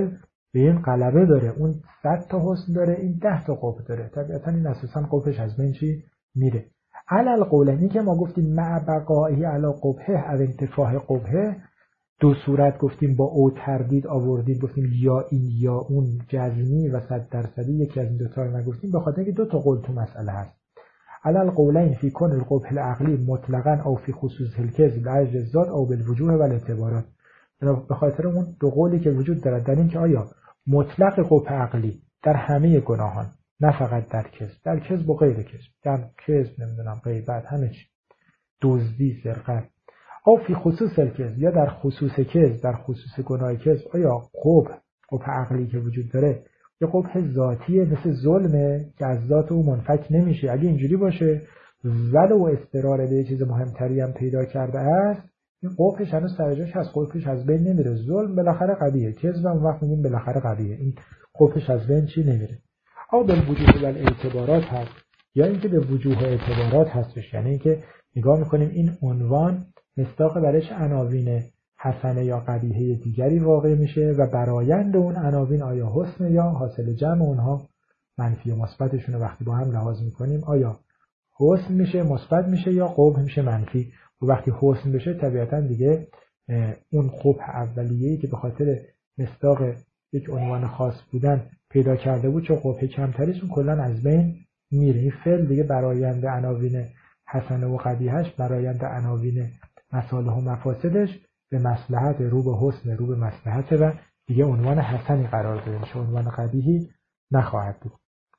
[SPEAKER 1] به این غلبه داره، اون صد تا حسن داره، این ده تا قبح داره، طبیعتا این اساسا قبحش از بین چی میره. علل قولنی که ما گفتیم مع بقایی علی قبحه او انتفاع قبحه، دو صورت گفتیم با او تردید آوردیم، گفتیم یا این یا اون جزمی و صد درصدی، یکی از این دو تا رو نگفتیم به خاطر اینکه دو تا قول تو مسئله هست. علل قولین فی کن القبح العقلی مطلقاً او فی خصوص الکذب لاجل الذات او بالوجوه و الاعتبارات. به خاطر اون دو قولی که وجود دارد در این که آیا مطلق قبح عقلی در همه گناهان، نه فقط در کذب، در کذب و غیر کذب، در کذب نمیدونم غیبت همه چی، دزدی، سرقت، او فی خصوص الکذب یا در خصوص کذب، در خصوص گناه کذب، آیا قبح قبح عقلی که وجود داره یا قبح ذاتیه مثل ظلمه که از ذات او منفک نمیشه؟ اگه اینجوری باشه ولو استرار به چیز مهمتری هم پیدا کرده است، این قبحش هنوز سر جاش هست، قبحش از بین نمیره. ظلم بالاخره قبیحه، کذب هم وقت میگیم بالاخره قبیحه، این قبحش از بین چی نمیره. او به وجوه و اعتبارات هست، یا اینکه به وجوه اعتبارات هستش، یعنی اینکه نگاه میکنیم این عنوان مصداق برش عناوین حسنه یا قبیحه دیگری واقع میشه و برآیند اون عناوین آیا حسن یا حاصل جمع اونها منفی و مثبتشون رو وقتی با هم لحاظ میکنیم آیا حسن میشه مثبت میشه یا قبح میشه منفی. و وقتی حسن بشه طبیعتا دیگه اون قبح اولیه‌ای که به خاطر مصداق یک عنوان خاص بودن پیدا کرده بود چون قبح کمتریش اون کلا از بین میره. این فعل دیگه برآیند عناوین حسنه و قبیحش، برآیند عناوین مصالح و مفاسدش به مصلحت رو به حسن رو به مصلحت و دیگه عنوان حسنی قرار داده میشه، عنوان قبیحی نخواهد بود.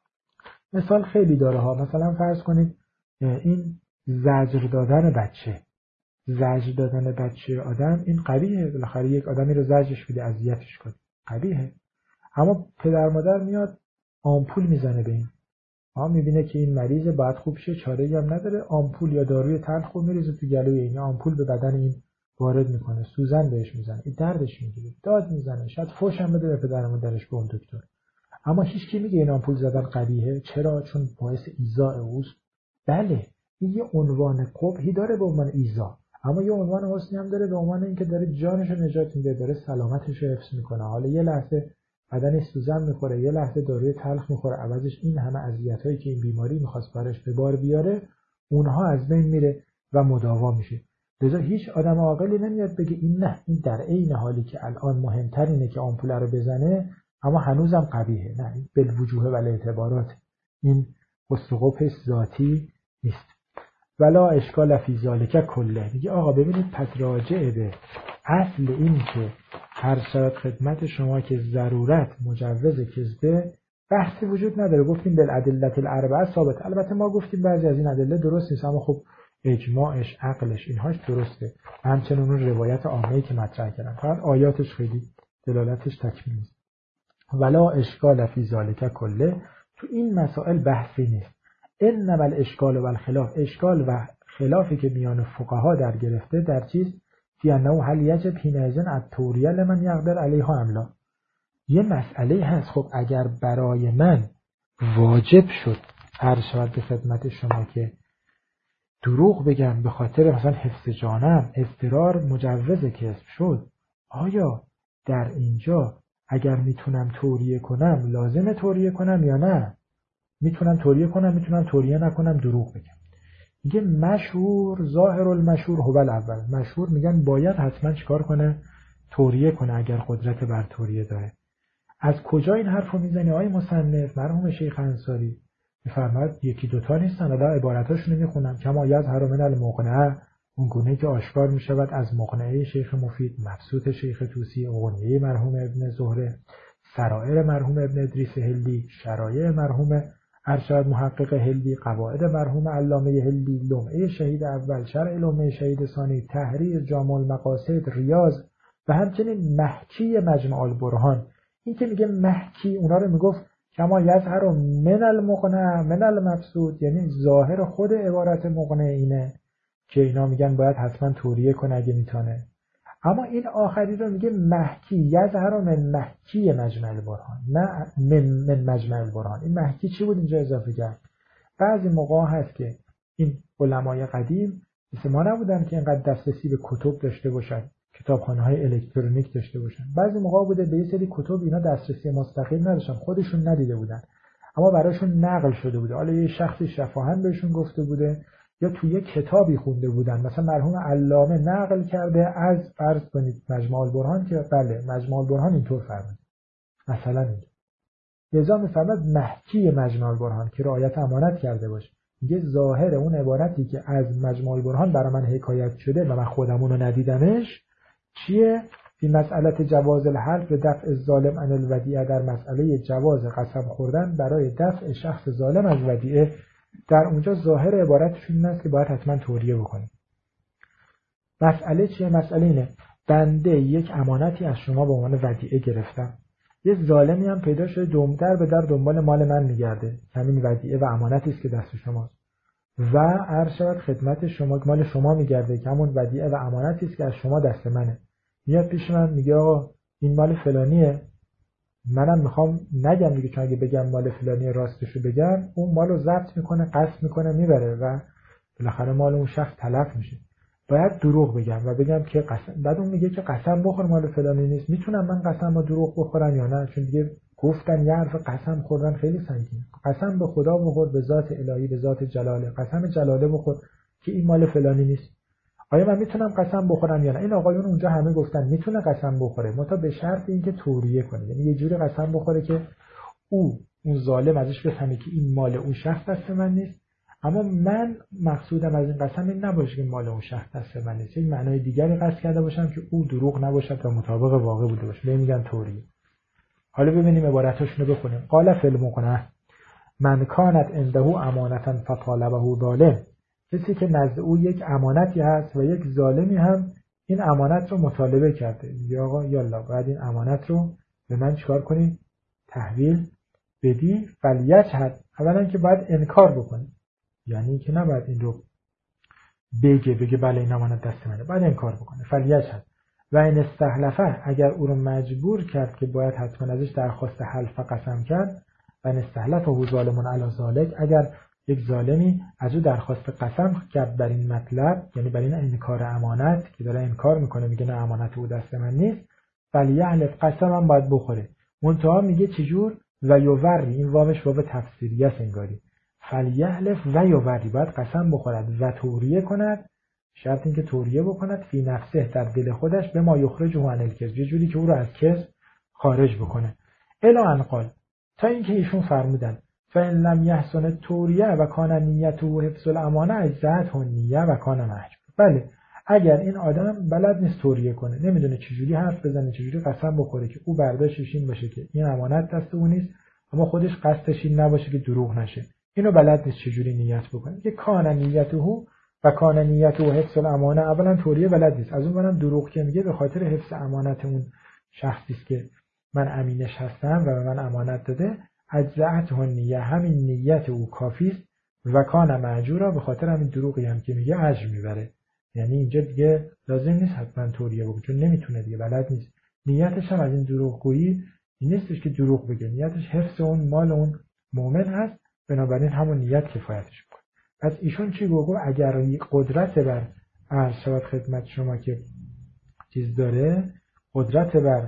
[SPEAKER 1] مثال خیلی داره ها، مثلا فرض کنید این زجر دادن بچه، زجر دادن بچه آدم این قبیحه، بالاخره یک آدمی رو زجرش بده اذیتش کنه قبیحه، اما پدر مادر میاد آمپول میزنه به این، ها میبینه که این مریض باید خوب شه، چاره‌ای هم نداره، آمپول یا داروی تلخ رو میریزه تو گلوی این، آمپول به بدن این وارد میکنه، سوزن بهش میزنه، این دردش میگیره، داد میزنه، شاید فوش هم بده به پدر مادرش به اون دکتر، اما هیچ کی میگه این آمپول زدن قبیحه. چرا؟ چون باعث ایذاء اوست. بله این یه عنوان قبحی داره به عنوان ایذا، اما یه عنوان حسنی هم داره به عنوان اینکه داره جانش رو نجات میده، داره سلامتش رو حفظ میکنه. حالا یه لحظه بدنش سوزن میخوره، یه لحظه داروی تلخ میخوره، عوضش این همه اذیتایی که این بیماری میخواست برش به بار بیاره اونها از بین میره و مداوا میشه. لذا هیچ آدم عاقلی نمیاد بگه این نه، این در عین حالی که الان مهمتر اینه که آمپول رو بزنه اما هنوزم قبیحه. نه، این بالوجوه و الاعتبارات، این حسن و قبح ذاتی نیست. ولا اشکال فی ذالک کله. میگه آقا ببینید پس راجع به اصل این که هر شرط خدمت شما که ضرورت مجوز کذبه بحثی وجود نداره. گفتیم بالادله الاربعه ثابت. البته ما گفتیم بعضی از این ادله درست نیست، اما خب اجماعش عقلش اینهاش درسته، همچنین اون روایت عامه‌ای که مطرح کردن، فقط آیاتش خیلی دلالتش تکمیل نیست. ولا اشکال فی ذالک کله، تو این مسائل بحثی نیست. انما الاشکال و الخلاف، اشکال و خلافی که میان فقها در گرفته در چیز فی انه هل یجب حینئذ التوریه لمن یقدر علیها ام لا. یه مسئله هست، خب اگر برای من واجب شد هر شود به خدمت شما که دروغ بگم به خاطر مثلا حفظ جانم، اضطرار مجوز کسب شد، آیا در اینجا اگر میتونم توریه کنم لازمه توریه کنم یا نه؟ میتونم توریه کنم، میتونم توریه نکنم، دروغ بگم. میگه مشهور ظاهر المشهور هو الاول. مشهور میگن باید حتما چیکار کنه؟ توریه کنه اگر قدرت بر توریه داره. از کجا این حرفو میزنی آقای مصنف مرحوم شیخ انصاری؟ میفرماید یکی دوتا نیستن، حالا عبارتاشونو میخونم. کما یظهر من المقنعه، اون گونه که آشکار میشود از مقنعه شیخ مفید، مبسوط شیخ طوسی، اغنیه مرحوم ابن زهره، سرائر مرحوم ابن ادریس هلدی، شرایع مرحوم ارشد محقق هلدی، قواعد مرحوم علامه هلدی، لمعه شهید اول، شرع لمعه شهید ثانی، تحریر جامع المقاصد، ریاض و همچنین محکی مجمع البرهان. این که میگه محکی اونا رو میگفت کما یظهر من المقنع من المبسوط، یعنی ظاهر خود عبارت مقنع اینه که اینا میگن باید حتما توریه کنه اگه میتونه. اما این آخری رو میگه محکی یظهر من محکی مجمع البرهان، نه من من مجمع البرهان. این محکی چی بود اینجا اضافه کرد؟ بعضی موقع هست که این علمای قدیم مثل ما نبودن که اینقدر دسترسی به کتب داشته باشن کتابخانه‌های الکترونیک داشته باشن. بعضی موقع بوده به یه سری کتب اینا دسترسی مستقیم نداشتن، خودشون ندیده بودن، اما براشون نقل شده بوده. حالا یه شخصی شفاهن بهشون گفته بوده یا توی یه کتابی خونده بودن. مثلا مرحوم علامه نقل کرده از فرض کنید مجموع البرهان که بله مجموع البرهان اینطور فرمود. مثلا این لذا می‌فرماد محکی مجموع البرهان که رعایت امانت کرده باشه. میگه ظاهر اون عبارتی که از مجموع البرهان برای من حکایت شده و من خودمون رو ندیدمش چیه؟ فی مسئله جواز الحلف به دفع الظالم عن الودیعه، در مسئله جواز قسم خوردن برای دفع شخص ظالم از ودیعه. در اونجا ظاهر عبارتشون این است که باید حتما توریه بکنیم. مسئله چیه؟ مسئله اینه بنده یک امانتی از شما به عنوان ودیعه گرفتم، یه ظالمی هم پیدا شده دوم در به در دنبال مال من میگرده، همین ودیعه و امانتی است که دست شماست و عرض شود خدمت شما مال شما میگرده که همون ودیعه و امانتی است که از شما دست منه. میاد پیش من میگه آقا این مال فلانیه، منم میخوام نگم دیگه، چون اگه بگم مال فلانی راستشو بگم اون مالو ضبط میکنه، قصد میکنه، میبره و بالاخره مال اون شخص تلف میشه. باید دروغ بگم و بگم که قسم، بعد اون میگه که قسم بخور مال فلانی نیست. میتونم من قسم با دروغ بخورم یا نه؟ چون دیگه گفتن یه حرف قسم خوردن خیلی سنگینه. قسم به خدا بخور، به ذات الهی، به ذات جلاله، قسم جلاله بخور که این مال فلانی نیست. آیا من میتونم قسم بخورم یا نه؟ این آقایون اونجا همه گفتن میتونه قسم بخوره، متا به شرط اینکه توریه کنه، یعنی یه جوری قسم بخوره که او اون ظالم ازش بفهمه که این مال اون شخص دست من نیست، اما من مقصودم از این قسم این نباشه که مال اون شخص دست من نیست، این معنای دیگری قصد کرده باشم که او دروغ نباشد و مطابق واقع بوده باشه. به میگن توریه. حالا ببینیم عبارتاشون رو بخونیم. قال فی المقنع من کانت عنده امانتا فطالبه ظالم، کسی که نزد او یک امانتی هست و یک ظالمی هم این امانت رو مطالبه کرده، میگه آقا یالا باید این امانت رو به من چیکار کنی؟ تحویل بدی. فلیجحد، اولا که باید انکار بکنی، یعنی که نباید این رو بگه بگه بله این امانت دست منه، باید انکار بکنه. فلیجحد و این استحلفه، اگر او رو مجبور کرد که باید حتما ازش درخواست حلف قسم کرد، و این استحلفه ظالمون علی ذالک، اگر یک ظالمی از او درخواست قسم کرد بر این مطلب، یعنی بر این انکار امانت که داره انکار میکنه، میگه نه امانت او دست من نیست، فلیحلف، قسم هم باید بخوره. منتها میگه چجور؟ و یوری، این واوش واو تفسیریه است انگاری. فلیحلف و یوری، باید قسم بخورد و توریه کند، شرط این که توریه بکند فی نفسه، در دل خودش، به ما یخرجه عن الکذب، یه جوری که او رو از کذب خارج بکنه. الا ان قال، تا اینکه ایشون فرمودن فإن لم يحسن التوریه و کان نیته حفظ الامانه اجزأته النیه و کان محجوب. بله اگر این آدم بلد نیست توریه کنه، نمیدونه چجوری حرف بزنه، چجوری قسم بخوره که او برداشتش این باشه که این امانت دست او نیست، اما خودش قصدش این نباشه که دروغ نشه، اینو بلد نیست چجوری نیت بکنه، که کان نیته و کان نیته حفظ الامانه، اولا توریه بلد نیست، از اون برم دروغ که میگه به خاطر حفظ امانت اون شخصی است که من امینش هستم و به من امانت داده، اجزأته النیه، همین نیت او کافی است، و کان مأجورا، به خاطر همین دروغی هم که میگه اجر میبره. یعنی اینجا دیگه لازم نیست حتما توریه بگه، چون نمیتونه دیگه، بلد نیست. نیتش هم از این دروغگویی این نیستش که دروغ بگه، نیتش حفظ اون مال اون مؤمن هست، بنابراین همون نیت کفایتش میکنه. پس ایشون چی گفت؟ اگر قدرت بر عرض شود خدمت شما که چیز داره، قدرت بر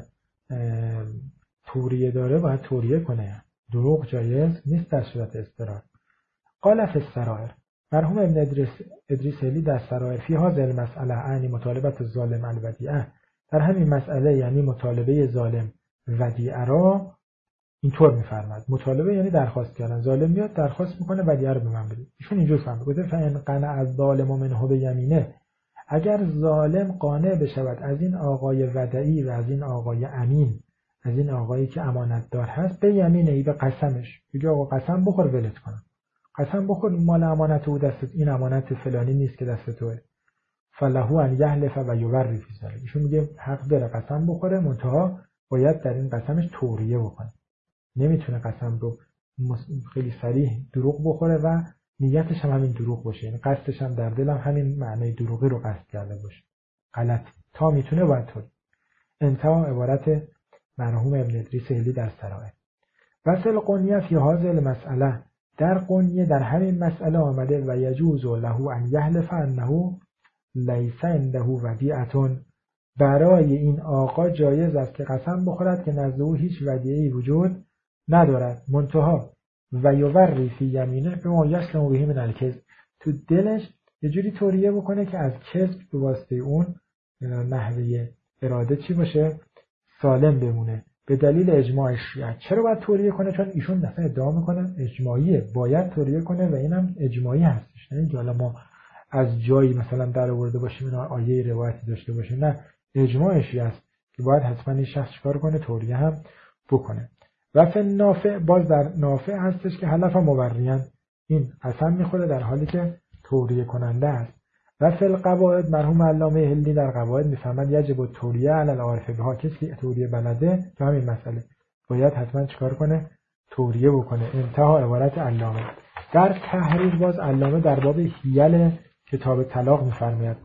[SPEAKER 1] توریه داره، باید توریه کنه، دروغ جایز نیست در صورت اضطرار. قال فی السرائر، مرحوم ابن ادریس ادریسلی در سرائر فی هذه المسئله یعنی مطالبت الظالم الودیعه، در همین مسئله یعنی مطالبه ظالم ودیعه را اینطور میفرماد. مطالبه یعنی درخواست کردن، ظالم میاد درخواست میکنه ودیعه رو به من بده. ایشون اینجور فهمید، گفته فإن قنع الظالم منه بیمینه، اگر ظالم قانع بشود از این آقای ودیعی و از این آقای امین، از این آقایی که امانتدار هست، به یمینه ای، به قسمش، بگه آقا قسم بخور ولت کنم، قسم بخور مال امانت او دستت، این امانت فلانی نیست که دست توئه، فله ان یحلف و یبری فی ذلک. ایشون میگه حق داره قسم بخوره، منتها باید در این قسمش توریه بکنه، نمیتونه قسم رو خیلی صریح دروغ بخوره و نیتش هم همین دروغ باشه، یعنی قصدش هم در دلم همین معنی دروغی رو قصد کرده باشه، غلط تا میتونه باید توریه. انتها عبارت مرحوم ابن ادریس هلی در سرائر. وصل قنیه فی هذه المسئله، در قنیه در همین مسئله آمده و یجوز له ان یحلف انه لیس عنده ودیعه برای این آقا جایز است که قسم بخورد که نزد او هیچ ودیعه‌ای وجود ندارد، منتها و یوری فی یمینه به ما یسلم بهی من الکذب، تو دلش یه جوری توریه بکنه که از کذب به واسطه اون نحوه اراده چی باشه؟ سالم بمونه. به دلیل اجماع شیعه. چرا باید توریه کنه؟ چون ایشون مثلا ادعا میکنه اجماعیه، باید توریه کنه و اینم اجماعی هستش، نه اینکه حالا ما از جایی مثلا در آورده باشیم اینا آیه روایتی داشته باشیم، نه، اجماع شیعه است که باید حتما این شخص کار کنه، توریه هم بکنه. و فی نافع، باز در نافع هستش که حلف مبریان، این قسم میخوره در حالی که توریه کننده است. و فی القواعد، مرحوم علامه هندی در قواعد میفهمد یجب التوریه علی العارف بها، کسی توریه بلده که همین مسئله باید حتما چیکار کنه؟ توریه بکنه. انتها عبارت علامه. در تحریر باز علامه در باب حیل کتاب طلاق میفرماید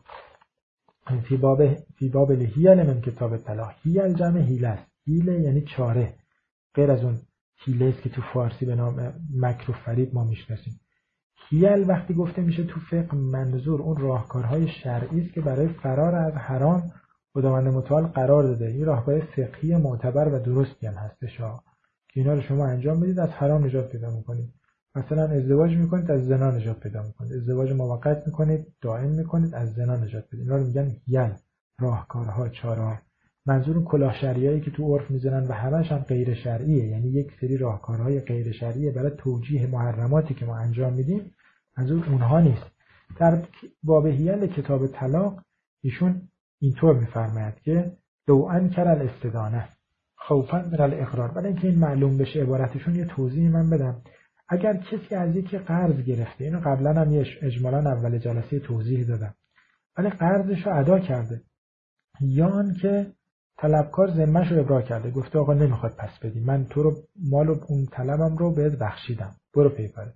[SPEAKER 1] فی باب فی باب الحیل من کتاب طلاق. حیل جمع حیله است. حیله یعنی چاره، غیر از اون حیله است که تو فارسی به نام مکر و فریب ما میشناسیم. حیل وقتی گفته میشه تو فقه منظور اون راهکارهای شرعی است که برای فرار از حرام خداوند متعال قرار داده. این راهکار فقهی معتبر و درستی هم هستش که اینا رو شما انجام بدید از حرام نجات پیدا میکنید. مثلا ازدواج میکنید از زنا نجات پیدا میکنید، ازدواج موقت میکنید دائم میکنید از زنا نجات پیدا. اینا رو میگن حیل، راهکارها، چاره‌ها. منظور اون کلاه شرعیایی که تو عرف میزنن و همش هم غیر شرعیه، یعنی یک سری راهکارهای غیر شرعیه برای توجیه محرماتی که ما انجام میدیم، منظور اونها نیست. در باب حیل کتاب طلاق ایشون اینطور میفرماید که لو انکر الاستدانه خوفا من الاقرار. برای اینکه این معلوم بشه عبارتشون یه توضیح من بدم. اگر کسی از یکی قرض گرفته، اینو قبلا هم اجمالا اول جلسه توضیح دادم، ولی قرضش رو ادا کرده، یا آن که طلبکار ذمه‌ش رو ابرا کرده، گفته آقا نمیخواد پس بدی، من تو رو مال و اون طلبم رو بهت بخشیدم، برو پی کارت،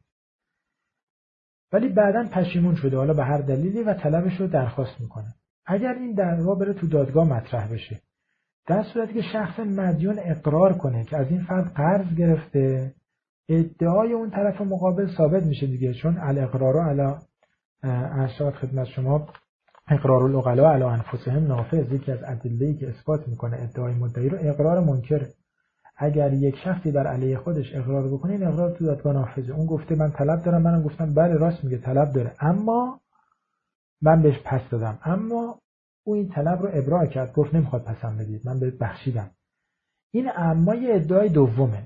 [SPEAKER 1] ولی بعداً پشیمون شده حالا به هر دلیلی و طلبش رو درخواست میکنه. اگر این دعوا بره تو دادگاه مطرح بشه، در صورتی که شخص مدیون اقرار کنه که از این فرد قرض گرفته، ادعای اون طرف مقابل ثابت میشه دیگه، چون الاقرار علی ارشاد خدمت شما اقرار العقلاء علی انفسهم نافذ، یکی از ادله‌ای که اثبات میکنه ادعای مدعی رو اقرار منکر. اگر یک شخصی بر علیه خودش اقرار بکنه، این اقرار تو دادگاه نافذه. اون گفته من طلب دارم، منم گفتم بله راست میگه طلب داره، اما من بهش پس دادم، اما او این طلب رو ابراء کرد، گفت نمیخواد پسم بدید، من بهت بخشیدم. این اما یه ادعای دومه.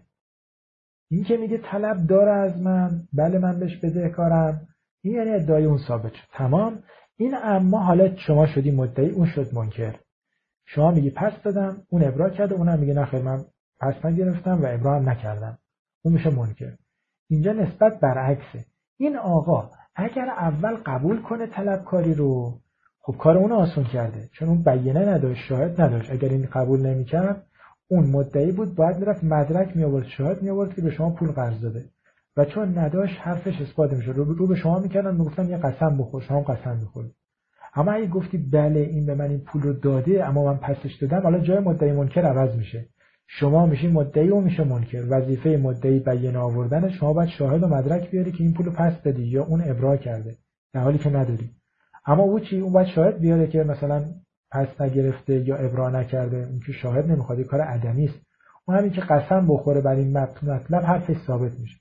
[SPEAKER 1] این که میگه طلب داره از من، بله من بهش بدهکارم، این یعنی ادعای اون ثابت شد، تمام. این اما حالا شما شدی مدعی، اون شد منکر. شما میگی پس دادم، اون ابراء کرده، اونم میگه نخیر من پس نگرفتم و ابراء هم نکردم، اون میشه منکر. اینجا نسبت برعکسه. این آقا اگر اول قبول کنه طلبکاری رو، خب کار اون آسون کرده، چون اون بیانه نداشت، شاهد نداشت. اگر این قبول نمیکرد، اون مدعی بود، باید میرفت مدرک می آورد، شاهد می آورد که به شما پول قرض داده، و چون نداشت حرفش اثبات میشد، رو, رو به شما میکردن، میگفتن یه قسم بخور، شما قسم میخورید. اما اگه گفتی بله این به من این پول رو داده اما من پسش دادم، حالا جای مدعی منکر عوض میشه، شما میشی مدعی و میشه منکر. وظیفه مدعی بیانه آوردن، شما باید شاهد و مدرک بیاری که این پول رو پس دادی یا اون ابراء کرده، در حالی که نداری. اما او چی؟ اون باید شاهد بیاره که مثلا پس نگرفته یا ابراء نکرده، اون که شاهد نمیخواد، کار عدمی است. اون همین که قسم بخوره بر این مطلب حرفش ثابت میشه.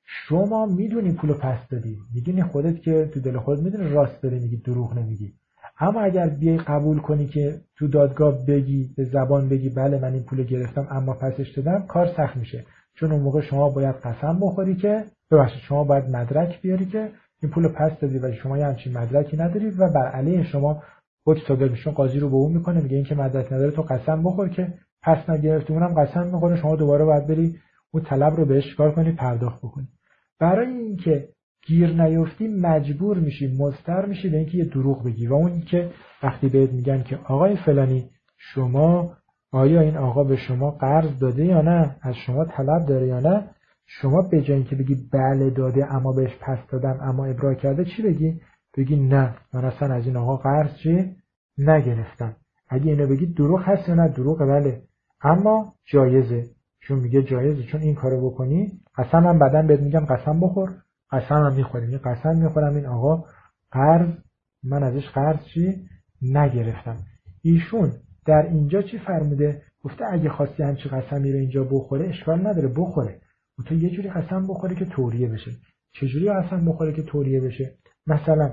[SPEAKER 1] شما میدونی پولو پس دادی، میدونی خودت که تو دل خودت میدونی راست داری میگی، دروغ نمیگی. اما اگر بیای قبول کنی که تو دادگاه بگی، به زبان بگی بله من این پولو گرفتم اما پسش دادم، کار سخت میشه، چون اون موقع شما باید قسم بخوری که ببخشید، شما باید مدرک بیاری که این پولو پس دادی و شما یه همچین مدرکی ندارید و بر علیه شما خود صادر میشه. قاضی رو به اون میکنه، میگه این که مدرک نداره تو قسم بخور که پس نگرفتی، اونم قسم میخوره، شما دوباره باید بری اون طلب رو بهش کار کنی، پرداخت بکنی. برای اینکه گیر نیفتی مجبور میشی، مضطر میشی به اینکه یه دروغ بگی، و اون که وقتی بهت میگن که آقای فلانی شما آیا این آقا به شما قرض داده یا نه، از شما طلب داره یا نه، شما به جای اینکه بگی بله داده اما بهش پس دادم اما ابراء کرده، چی بگی؟ بگی نه من اصلا از این آقا قرض چی نگرفتم. اگه اینو بگی دروغ هست یا نه؟ دروغه، بله، اما جایزه، چون میگه جایزه، چون این کارو بکنی قسم هم بعدن بهت میگم قسم بخور، قسم هم میخوریم، یه قسم میخورم این آقا قرض من ازش قرض چی نگرفتم. ایشون در اینجا چی فرموده؟ گفته اگه خواستی همچی قسمی رو اینجا بخوره اشکال نداره بخوره، تو یه جوری قسم بخوره که توریه بشه. چجوری قسم بخوره که توریه بشه؟ مثلا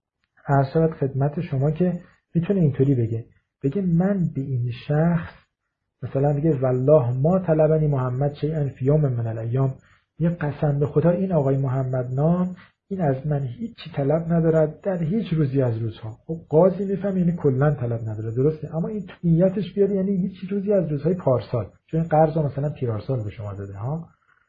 [SPEAKER 1] عرض شود خدمت شما که میتونه اینطوری بگه بگه من به این شخص مثلا بگه والله ما طلبنی محمد شیئا فی یوم من الایام، یه قسم به خدا این آقای محمد نام این از من هیچی طلب ندارد در هیچ روزی از روزها. خب قاضی میفهم یعنی کلا طلب نداره، درسته؟ اما این نیتش بیاره یعنی هیچ روزی از روزهای پارسال، چون این قرض مثلا پیرارسال به شما داده ها،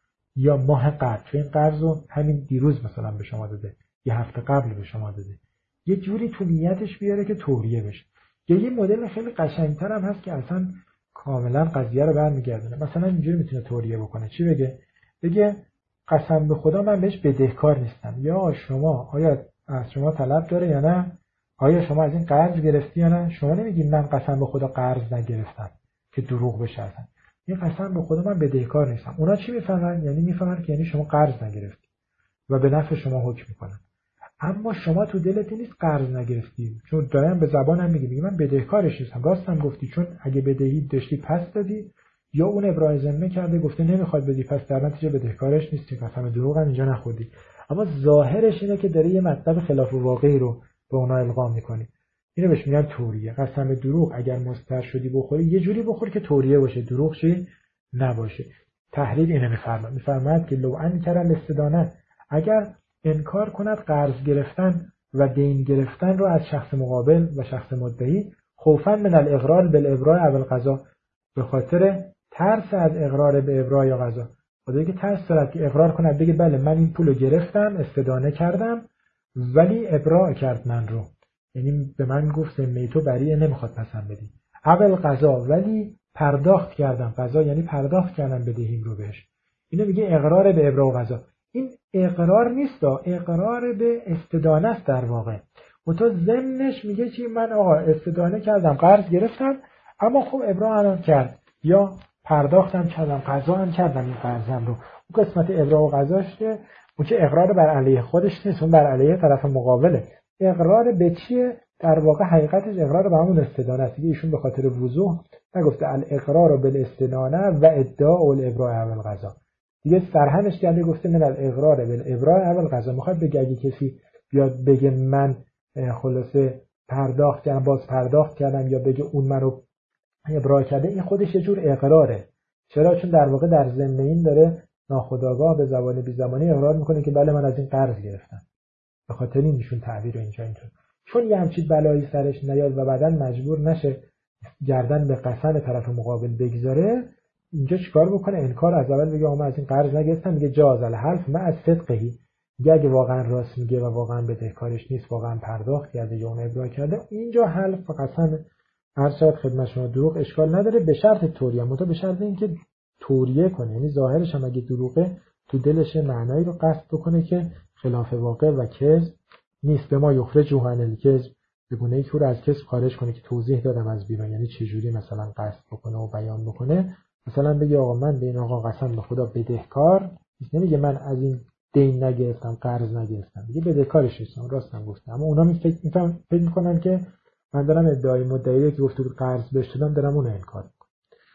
[SPEAKER 1] یا ماه قبل، چون این قرض همین دیروز مثلا به شما داده، یه هفته قبل به شما داده، یه جوری تو نیتش بیاره که توریه بشه. یا یه مدل خیلی قشنگتر هم هست که اصلا کاملا قضیه رو برمیگردونه. مثلا اینجوری میتونه توریه بکنه، چی بگه؟ بگه قسم به خدا من بهش بدهکار نیستم، یا شما آیا از شما طلب داره یا نه، آیا شما از این قرض گرفتی یا نه. شما نمیگید من قسم به خدا قرض نگرفتم که دروغ بشه، اصلا این قسم به خدا من بدهکار نیستم. اونا چی میفهمن؟ یعنی میفهمن که یعنی شما قرض نگرفتی و به نفع شما حکم میکنن. اما شما تو دلت نیست قرض نگرفتی، چون دارم به زبانم میگی میگی من بدهکارش نیستم، راستم گفتی، چون اگه بدهی داشتی پس دادی، یا اون ابراز ذمه کرده گفته نمیخواد بدی پس در نتیجه بدهکارش نیستی، قسم دروغ هم اینجا نخوردی. اما ظاهرش اینه که داره یه مطلب خلاف واقعی رو به اونا القا میکنی. اینو بهش میگن توریه. قسم دروغ اگر مضطر شدی بخوری یه جوری بخور که توریه باشه، دروغ چی نباشه. تحریر اینو میفرماد میفرماد که لو انکر الاستدانه، اگر انکار کند قرض گرفتن و دین گرفتن رو از شخص مقابل و شخص مدعی، خوفا من الاقرار بالابراء او القضا، به خاطر ترس از اقرار به ابراء یا قضا. خدایی که ترس دارد که اقرار کند بگه بله من این پولو گرفتم استدانه کردم ولی ابراء کرد من رو، یعنی به من گفت ذمه تو بریه نمیخواد پسند بدی. اول قضا، ولی پرداخت کردم، قضا یعنی پرداخت کردم بدهیم رو بهش. اینو میگه اقرار به ابراء و قضا. این اقرار نیست، اقرار به استدانه است در واقع. و تو ضمنش میگه چی؟ من آقا استدانه کردم قرض گرفتم اما خب ابراء هم کرد یا پرداختم کردم، قضا هم کردم این قرضم رو. اون قسمت ابراء و قضاش که اون که اقرار بر علیه خودش نیست، اون بر علیه طرف مقابله. اقرار به چیه؟ در واقع حقیقتش اقرار به همون استدانه است. ایشون به خاطر وضوح نگفته الاقرار بالاستدانه و ادعاء الابراء و القضا، دیگه سرهمش کرده گفته من الاقرار بالابراء و القضا. میخواد بگه اگه کسی بیاد بگه من خلاصه پرداخت کردم باز پرداخت کردم، یا بگه اون منو ابراء کرده، این خودش یه جور اقراره. چرا؟ چون در واقع در ضمن این داره ناخودآگاه به زبان بی زبانی اقرار میکنه که بله من از این قرض گرفتم. به خاطر این ایشون تعبیر اینجا اینطور، چون یه همچین بلایی سرش نیاد و بعداً مجبور نشه گردن به قسم طرف مقابل بگذاره، اینجا چیکار بکنه؟ انکار از اول بگه من از این قرض نگرفتم، میگه جاز الحلف مع صدقه، میگه اگه واقعا راست میگه و واقعا بدهکارش نیست، واقعا پرداخت کرده یا اون ابراء کرده، اینجا حلف و قسم هر شاید خدمت شما دروغ اشکال نداره، به شرط توریه، متا به شرط اینکه توریه کنه، یعنی ظاهرش هم اگه دروغه تو دلش معنایی رو قصد بکنه که خلاف واقع و کذب نیست. به ما یخرج عن الکذب، به گونه‌ای که رو از کذب خارج کنه که توضیح دادم از بیرون، یعنی چه جوری مثلا قصد بکنه و بیان بکنه. مثلا بگه آقا من به این آقا قسم به خدا بدهکار، نمیگه من از این دین نگرفتم قرض نگرفتم، میگه بدهکارش هستم، راستم گفتم. اما اونا می فکر میکنن فکر میکنن که من دارم ادعای مدعی که گفته بود قرض بهش دادم دارم اون انکار میکنم.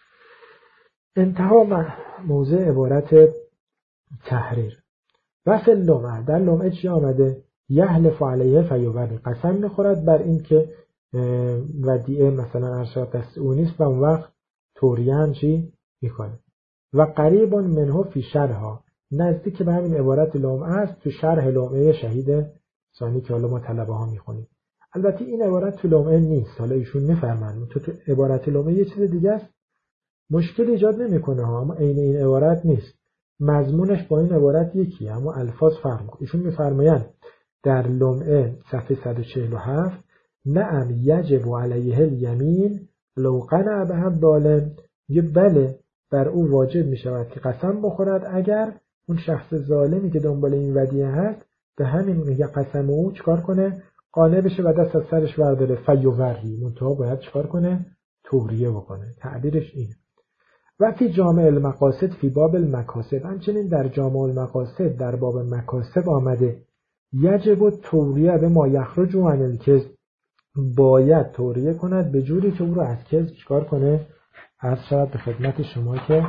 [SPEAKER 1] انتها موضوع عبارت تحریر. وفی اللمعه، در لمعه چی آمده؟ یحلف علیه فیبری، قسم میخورد بر این که ودیعه مثلا ارشاد دست او نیست و اون وقت توریان چی میکنه. و قریب منه فی شرحها، نزدیک به همین عبارت لمعه است تو شرح لمعه شهید ثانی که حالا ما طلبه ها میخونیم. البته این عبارت تو لمعه نیست، حالا ایشون میفهمن تو تو عبارت لمعه یه چیز دیگه است، مشکل ایجاد نمیکنه ها، اما عین این عبارت نیست، مضمونش با این عبارت یکی اما الفاظ فرق میکنه. ایشون میفرمایند در لمعه صفحه صد و چهل و هفت نعم یجب علیه الیمین لو قنع به الظالم، یه بله بر او واجب میشود که قسم بخورد اگر اون شخص ظالمی که دنبال این ودیعه هست به همین میگه قسم او چیکار کنه؟ قانع بشه و دست از سرش برداره. فیوری، منتها باید چیکار کنه؟ توریه بکنه. تعبیرش اینه. و فی جامع المقاصد فی باب المکاسب، همچنین در جامع المقاصد در باب مکاسب آمده یجب توریه به ما یخرج عن الکذب، باید توریه کند به جوری که او رو از کذب چیکار کنه؟ از شاید به خدمت شما که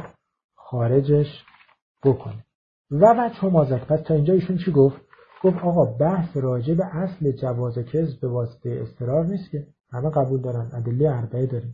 [SPEAKER 1] خارجش بکنه. و وجه مازک. پس تا اینجا ایشون چی گفت؟ گفت آقا بحث راجع به اصل جواز کذب به واسطه اضطرار نیست که همه قبول دارن، ادله اربعه داریم.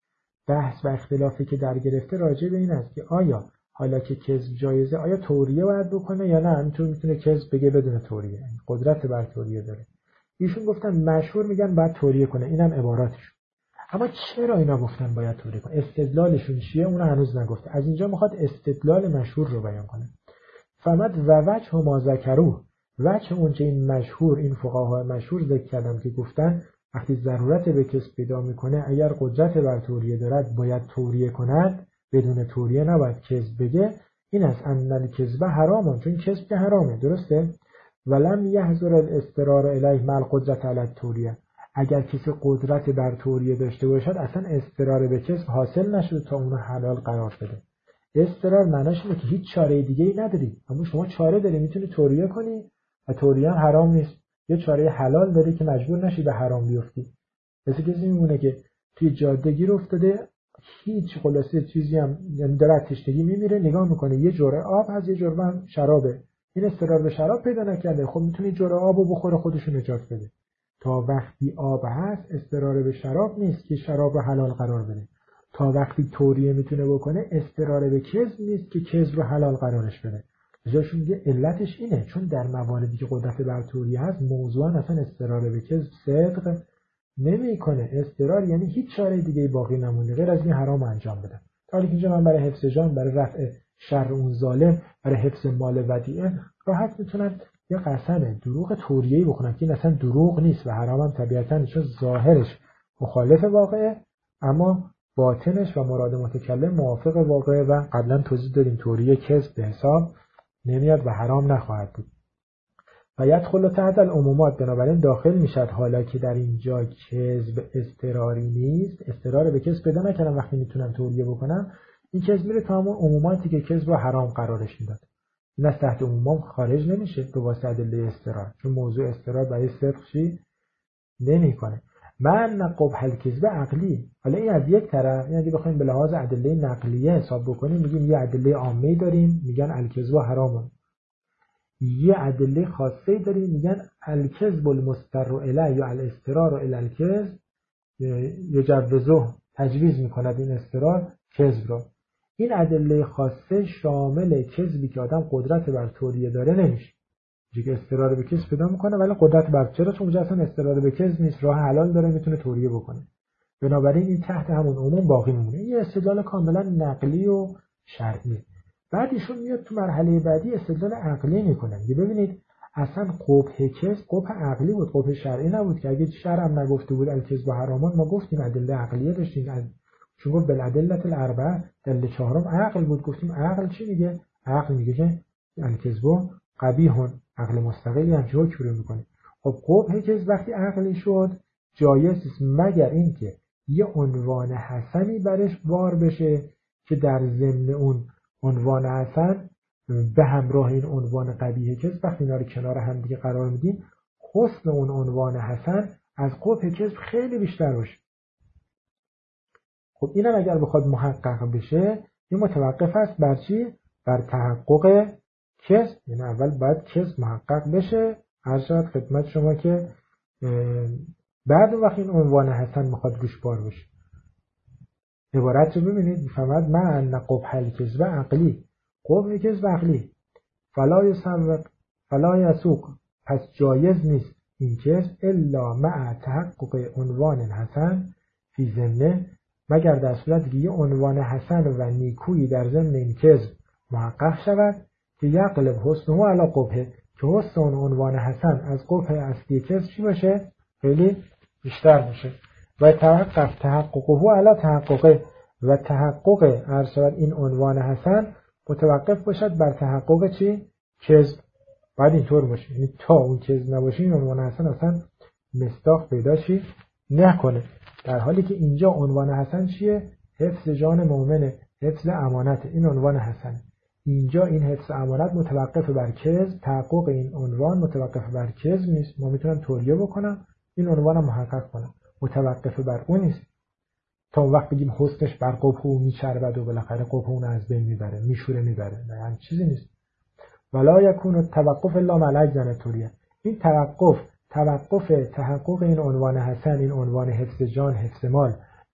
[SPEAKER 1] بحث و اختلافی که در گرفته راجع به این است که آیا حالا که کذب جایزه آیا توریه باید بکنه یا نه همینطور میتونه کذب بگه بدون توریه، قدرت بر توریه داره. ایشون گفتن مشهور میگن باید توریه کنه، اینم عباراتشون. اما چرا اینا گفتن باید توریه کنه؟ استدلالشون چیه؟ اون هنوز نگفته. از اینجا میخواد استدلال مشهور رو بیان کنه. فهمد و وجه ما ذکروه، وجه اون که این مشهور این فقهای مشهور ذکر کردم که گفتن وقتی ضرورت به کسب پیدا میکنه اگر قدرت بر توریه دارد باید توریه کند، بدون توریه نباید کذب بگه. این است ان الکذب حرامه، چون کذب که حرامه، درسته؟ ولم یحضر الاضطرار الیه مع القدرت علی التوریه. اگر کسی قدرت بر توریه داشته باشد اصلا اضطرار به کذب حاصل نشده تا اونو حلال قرار بده. اضطرار معناش اینه که هیچ چاره دیگه ای نداری، اما شما چاره داری، میتونی توریه کنی و توریه هم حرام نیست. یه چاره حلال داری که مجبور نشی به حرام بیفتی. مثل کسی میمونه که توی جاده گیر افتاده، هیچ خلاصه چیزی هم یعنی داره تشنگی میمیره، نگاه میکنه یه جرعه آب از یه جرعه شرابه، این اضطرار به شراب پیدا نکرده، خب میتونه جرعه آبو بخوره خودشو نجات بده. تا وقتی آب هست اضطرار به شراب نیست که شراب رو حلال قرار بده. تا وقتی توریه میتونه بکنه اضطرار به کذب نیست که کذب رو حلال قرارش بده. جاشون میگه علتش اینه چون در مواردی که قدرت بر توریه هست موضوعا اصلا اضطرار به کذب صدق نمیکنه. اضطرار یعنی هیچ چاره دیگه باقی نمونده غیر از این حرام انجام بدم. تا حالی که اینجا من برای حفظ جان، برای رفع شر اون ظالم، برای حفظ مال ودیعه راحت میتونن یه قسم دروغ توریه‌ای بکنن که این اصلا دروغ نیست و حرام هم طبیعتاً چون ظاهرش مخالف واقعه اما باطنش و مراد متکلم موافق واقعه و قبلا توضیح دادیم توریه کذب به حساب نمیاد و حرام نخواهد بود. و یدخل تحت العمومات، بنابراین داخل میشد حالا که در اینجا کذب اضطراری نیست، اضطرار به کذب پیدا نکردم وقتی میتونم توریه بکنم، این کذب میره تا همون عموماتی که کذب رو حرام قرارش میداد. این از تحت عموم خارج نمیشه به واسطه ادله اضطرار، چون موضوع اضطرار برای صدق چی نمیکنه. من قبح الکذب عقلی. حالا این از یک طرف، یعنی بخوایم به لحاظ ادله نقلیه حساب بکنیم میگیم یه ادله عامه داریم میگن الکذب حرامه، یه ادله خاصه داریم میگن الکذب المستر الیه یا الاضطرار الی الکذب یجوزه، تجویز میکند این اضطرار کذب رو. این ادله خاصه شامل کذبی که آدم قدرت بر توریه داره نمیشه، دیگه اضطرار به کذب پیدا میکنه ولی قدرت بر چرا چون اونجا اصلا اضطرار به کذب نیست، راه حلال داره میتونه توریه بکنه، بنابراین این تحت همون عموم باقی میمونه. این استدلال کاملا نقلی و شرعی. بعد ایشون میاد تو مرحله بعدی استدلال عقلی میکنه. میگه ببینید اصلا قبح کذب قبح عقلی بود، قبح شرعی نبود که اگه شرع هم نگفته بود الکذب حرامان ما گفتیم ادله عقلیه داشتیم، چون گفت بالادله الاربعه دلیل چهارم عقل بود، گفتیم عقل چی میگه؟ عقل میگه که الکذب قبیح، عقل مستقلی هم چه حکم رو میکنه. خب قبح کذب وقتی عقلی شد جایز است مگر اینکه یه عنوان حسنی برش بار بشه که در ضمن اون عنوان حسن به همراه این عنوان قبیح کذب وقتی اینا رو کنار هم دیگه قرار میدیم حسن اون عنوان حسن از قبح کذب خیلی بیشتر باشه. خب اینم اگر بخواد محقق بشه این متوقف است بر چی؟ بر تحقق کذب. یعنی اول باید کذب محقق بشه، هر شاید خدمت شما که بعد اون وقت این عنوان حسن میخواد روش بار بشه. عبارت رو ببینید میفهمد من قبح الکذب عقلی، قبح کذب عقلی فلا یسوق فلا یسوق، پس جایز نیست این کذب الا مع تحقق عنوان حسن فی ضمنه، مگر در صورت که یه عنوان حسن و نیکویی در ضمن این کذب محقق شود که یقلب حسنه علی قبح، که حسن اون عنوان حسن از قبح اصلی کذب چی باشه؟ خیلی بیشتر باشه. و تحقق تحققه علی تحققه، و تحقق ارشد این عنوان حسن متوقف باشد بر تحقق چی؟ کذب. باید اینطور باشه، یعنی تا اون کذب نباشه این عنوان حسن اصلا مصداق پیدا چی نکنه. در حالی که اینجا عنوان حسن چیه؟ حفظ جان مؤمنه، حفظ امانت، این عنوان حسن. اینجا این حفظ امانت متوقف بر کذب، تحقق این عنوان متوقف بر کذب نیست. ما میتونم توریه بکنم این عنوان محقق کنم. متوقف بر اون نیست تا اون وقت بگیم حسنش بر قبح او میچربد و بالاخره قبح اون از بین میبره، میشوره میبره. نه همین چیزی نیست. ولا یکون التوقف الا مع الجن توریه. این توقف توقف تحقق این عنوان حسن، این عنوان حفظ جان، حفظ مال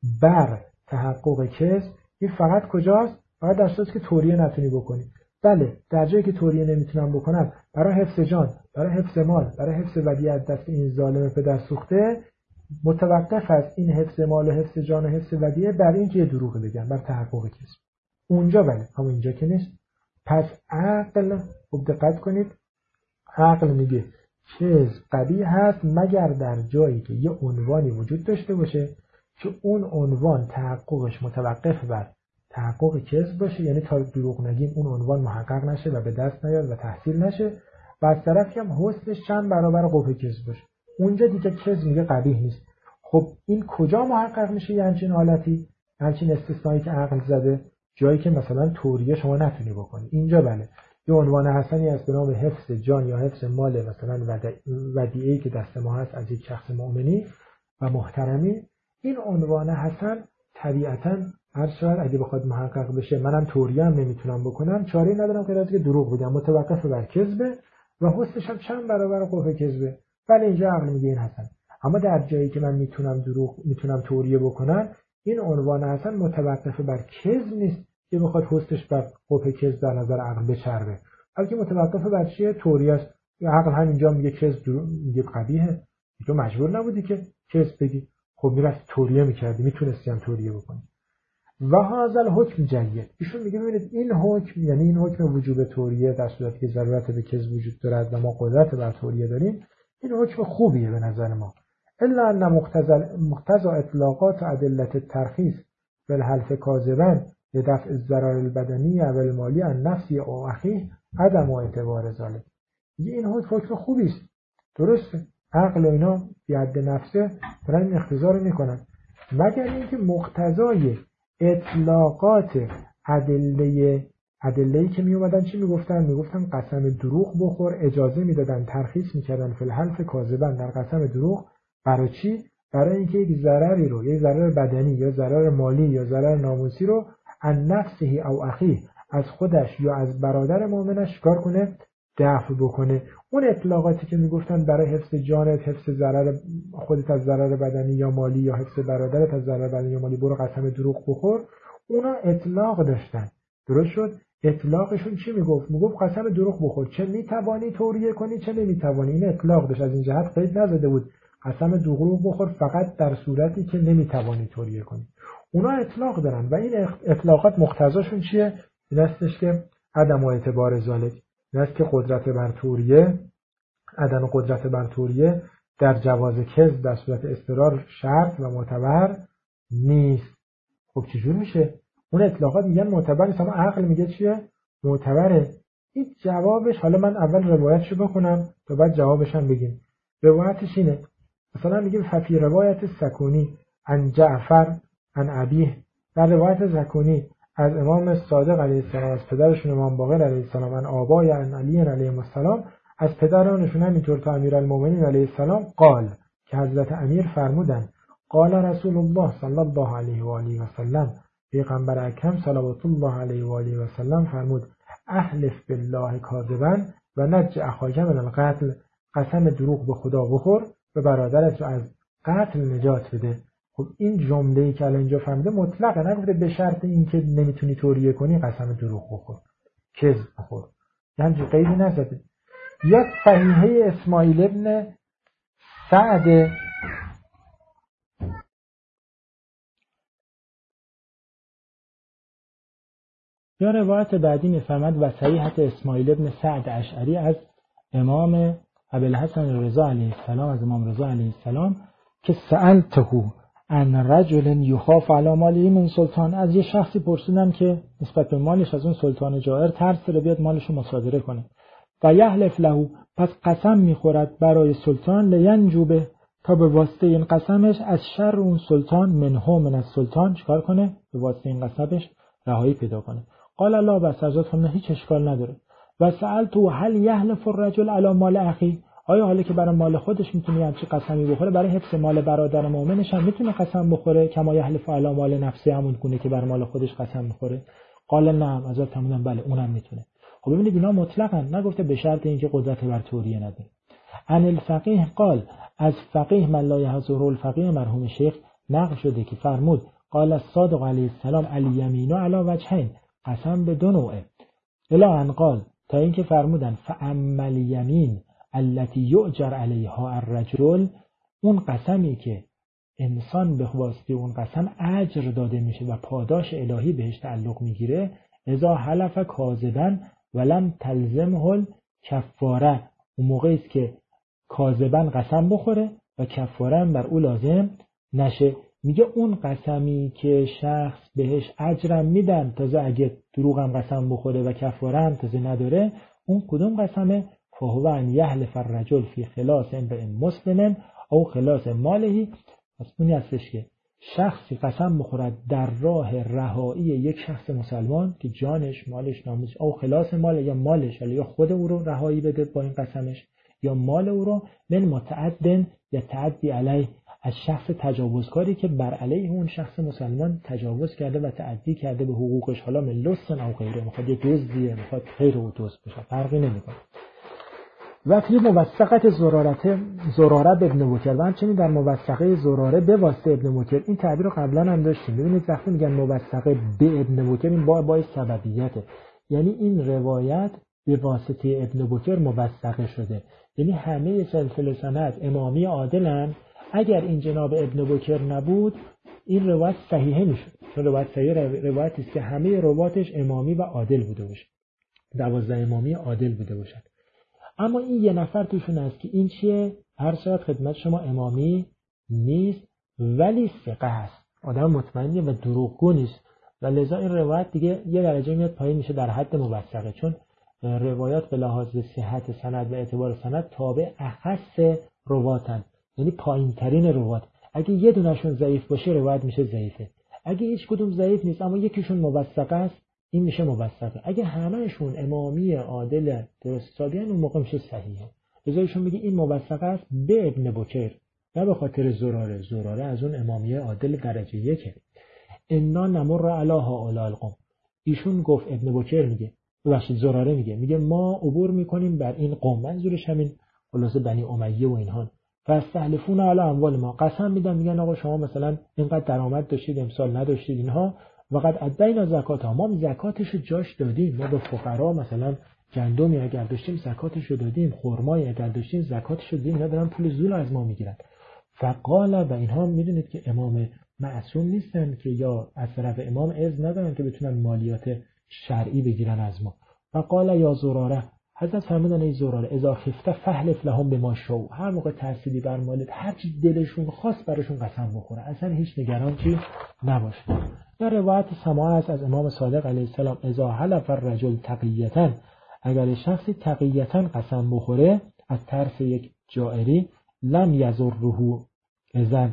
[SPEAKER 1] بر تحقق کسب، این فقط کجاست؟ فقط در صورتی که توریه نتونی بکنی. بله، در جایی که توریه نمیتونم بکنم، برای حفظ جان، برای حفظ مال، برای حفظ ودیعه از دست این ظالم پدر سوخته، متوقف است این حفظ مال و حفظ جان و حفظ ودیعه بر این که دروغ بگم، بر تحقق کسب. اونجا بله، اما اینجا که نیست. پس عقل، خوب دقت کنید، عقل میگه کذب قبیح هست مگر در جایی که یه عنوانی وجود داشته باشه که اون عنوان تحققش متوقف بر تحقق کذب باشه، یعنی تا دروغ نگیم اون عنوان محقق نشه و به دست نیاد و تحصیل نشه، و از طرفی هم حسنش چند برابر قبح کذب باشه. اونجا دیگه کذب میگه قبیح نیست. خب این کجا محقق میشه یه همچین حالتی، همچین استثنایی که عقل زده؟ جایی که مثلا توریه شما نتونی بکنی. اینجا بله، یه عنوان حسنی است به نام حفظ جان یا حفظ مال، مثلا ودیعه‌ای که دست ما هست از یک شخص مؤمنی و محترمی. این عنوان حسن طبیعتاً هر شاید اگه بخواد محقق بشه، منم توریه هم نمیتونم بکنم، چاره‌ای ندارم غیر از که دروغ بگم، متوقف بر کذبه و حسنش هم چند برابر قبح کذبه. ولی اینجا عقل میگه این حسن. اما در جایی که من میتونم دروغ میتونم توریه بکنم، این عنوان حسن متوقف بر کذب نیست که بخواد حسنش بر قبح کذب در نظر عقل بچربه، بلکه متوقف بر چیه؟ توریه است. عقل همینجا میگه کذب میگه قبیحه، تو مجبور نبودی که کذب بگی، خب میرفت توریه میکردی، میتونستی هم توریه بکنی. و هذا الحکم جید. ایشون میگه ببینید این حکم، یعنی این حکم وجوب توریه در صورتی که ضرورت به کذب وجود دارد و ما قدرت بر توریه داریم، این حکم خوبیه به نظر ما. الا ان مقتضى اطلاقات ادله الترخیص بالحلف کاذبا لدفع الضرر البدنی و المالی عن نفسی او اخیه عدم اعتبار ذلك. این حکم حکم خوبی است، درسته، عقل و اینا بی حد نفسه دارن این اقتضا رو میکنن، مگر اینکه مقتضای اطلاقات ادله ادله‌ای که می اومدن چی میگفتن؟ میگفتن قسم دروغ بخور، اجازه میدادن، ترخیص میکردن فی الحلف کاذبا در قسم دروغ. برای چی؟ برای اینکه یک ضرری رو، یک ضرر بدنی یا ضرر مالی یا ضرر ناموسی رو ان نفسه او اخیه، از خودش یا از برادر مؤمنش کار کنه، دفع بکنه. اون اطلاقاتی که میگفتن برای حفظ جانت، حفظ ضرر خودت از ضرر بدنی یا مالی یا حفظ برادرت از ضرر بدنی یا مالی، برو قسم دروغ بخور، اونا اطلاق داشتن. درست شد؟ اطلاقشون چی میگفت؟ میگفت قسم دروغ بخور، چه میتوانی توریه کنی چه نمیتوانی. این اطلاق داشت، از این جهت قید نزده بود قسم دروغ بخور فقط در صورتی که نمیتوانی توریه کنی. اونا اطلاق دارن و این اطلاقات مقتضاشون چیه؟ این هستش که عدم اعتبار ذالک، این است که قدرت بر توریه، عدم قدرت بر توریه در جواز کذب در صورت اضطرار شرط و معتبر نیست. خب چجور میشه؟ اون اطلاقات میگن معتبر نیست، اما عقل میگه چیه؟ معتبره. این جوابش، حالا من اول روایتشو بخونم تا بعد جوابش هم بگیم. روایتش اینه، مثلا میگه ففی روایت سکونی عن جعفر عن ابیه، در روایت زکونی از امام صادق علیه السلام، از پدرشون امام باقر علیه السلام، عن آبای عن علی علیه السلام، از پدرانشون همینطور تا امیرالمومنین علیه السلام، قال، که حضرت امیر فرمودن، قال رسول الله صلی الله علیه و آله و سلم، پیغمبر اکرم صلوات الله علیه و آله و سلم فرمود، احلف بالله کاذبا و نج اخاک من القتل، قسم دروغ به خدا بخور و برادرت رو از قتل نجات بده. خب این جمله‌ای که الان اینجا فهمیده مطلقه، نگفته به شرط اینکه نمیتونی توریه کنی قسم دروغ بخور، کذب بخور، یعنی قیدی نزده. یا صحیحه اسماعیل ابن سعد، یا روایت بعدی می‌فرماد و صحیحه اسماعیل ابن سعد اشعری از امام ابوالحسن رضا علیه السلام، از امام رضا علیه السلام، که سألته ان رجل یخاف علی ماله من سلطان، از یه شخصی پرسیدم که نسبت به مالش از اون سلطان جائر ترس داره بیاد مالشو مصادره کنه. و یحلف له، پس قسم میخورد برای سلطان، لینجوبه، تا به واسطه این قسمش از شر اون سلطان، منه من از سلطان چیکار کنه؟ به واسطه این قسمش رهایی پیدا کنه. قال الله، بس حضرت فرمودن هیچ اشکال نداره. و سألته هل یحلف الرجل علی مال اخی، آیا حالا که برای مال خودش میتونه همچی قسمی بخوره، برای حفظ مال برادر مؤمنش هم میتونه قسم بخوره؟ کما یحلف علی مال نفسه، همون گونه که برای مال خودش قسم میخوره؟ قال نعم، حضرت فرمودن بله اونم میتونه. خب ببینید اینا مطلقاً نگفته به شرط اینکه قدرت بر توریه نداره. عن الفقیه قال، از فقیه من لا یحضره الفقیه مرحوم شیخ نقل شده که فرمود قال الصادق علیه السلام الیمین علی وجهین، قسم به دو نوعه. الی ان قال، تا اینکه فرمودن فاما الیمین التي یؤجر علیها الرجل، اون قسمی که انسان به واسطه اون قسم اجر داده میشه و پاداش الهی بهش تعلق میگیره، اذا حلف کاذبا ولم تلزمه الکفاره، اون موقعی است که کاذبا قسم بخوره و کفاره بر او لازم نشه. میگه اون قسمی که شخص بهش اجرم میدن تازه اگه دروغم قسم بخوره و کفاره هم تازه نداره، اون کدوم قسمه؟ فهو ان یحلف الرجل فی خلاص امرئ مسلم او خلاص مالهی، پس اونی هستش که شخصی قسم بخورد در راه رهایی یک شخص مسلمان که جانش، مالش، ناموسش، او خلاص مال، یا مالش یا خود او رو رهایی بده با این قسمش، یا مال او رو من متعدن یا تعدی علیه، از شخص تجاوزکاری که بر علیه اون شخص مسلمان تجاوز کرده و تعدی کرده به حقوقش، حالا من لصن او غیره، میخواد یه دزدیه، میخواد غیر او دزد بشه، فرقی نمیکنه. و فی موثقت زرارت زراره ابن بکر، و همچنین در موثقه زراره به واسطه ابن بکر، این تعبیر رو قبلا هم داشتیم. ببینید وقتی میگن موثقه به ابن بکر، این با با سببیته، یعنی این روایت به واسطه ابن بکر موثقه شده، یعنی همه سلسله سند امامی عادلن. اگر این جناب ابن بکر نبود این روایت صحیحه میشد، چون روایت صحیح روایتی است که همه رواتش امامی و عادل بوده باشه، دوازده امامی عادل بوده باشد. اما این یه نفر توشون هست که این چیه؟ هر شاید خدمت شما امامی نیست ولی ثقه است، آدم مطمئنی و دروغگو نیست، و لذا این روایت دیگه یه درجه میاد پایین میشه در حد موثقه، چون روایات به لحاظ صحت سند و اعتبار سند تابع اخص رواتن، یعنی پایین ترین روات. اگه یه دونشون ضعیف باشه روایت میشه ضعیفه، اگه هیچ کدوم ضعیف نیست اما یکیشون موثقه است این میشه موثقه، اگه همهشون امامی عادل درست حسابیان اون موقع میشه صحیحه. بذارشون میگه این موثقه است به ابن بکر، نه به خاطر زراره، زراره از اون امامی عادل درجه یکه. انا نمر علی هؤلاء القوم، ایشون گفت ابن بکر میگه، ببخشید زراره میگه، میگه ما عبور میکنیم بر این قوم، منظورش همین خلاصه بنی امیه و اینها، فاستحلفون علی اموال ما، قسم میدن میگن آقا شما مثلا اینقدر درآمد داشتید امسال نداشتید اینها، وقد ادینا زکات ها، ما زکاتشو جاش دادیم، ما به فقرا مثلا گندمی اگر داشتیم زکاتشو دادیم، خرمایی اگر داشتیم زکاتشو دادیم، اینا دارن پول زول از ما میگیرن. فقال، و اینها میدونید که امام معصوم نیستن که یا از طرف امام اذن ندارن که بتونن مالیات شرعی بگیرن از ما. فقال یا زراره، حضرت فرمودن ای زراره اذا خفت فحلف لهم بما شاء، هر موقع ترسیدی بر مالت هر چی دلشون خواست براشون قسم بخوره، اصلا هیچ نگران چی نباش. یا روایت سماع است از امام صادق علیه السلام اذا حلف الرجل تقیتا، اگر شخصی تقیتا قسم بخوره از ترس یک جائری، لم یضره اذا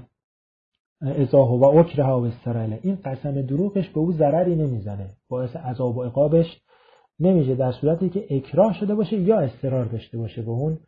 [SPEAKER 1] اذا هو اکره و استرله، این قسم دروغش به او ضرری نمیزنه، باعث عذاب و عقابش نمیشه، در صورتی که اکراه شده باشه یا استرار داشته باشه به اون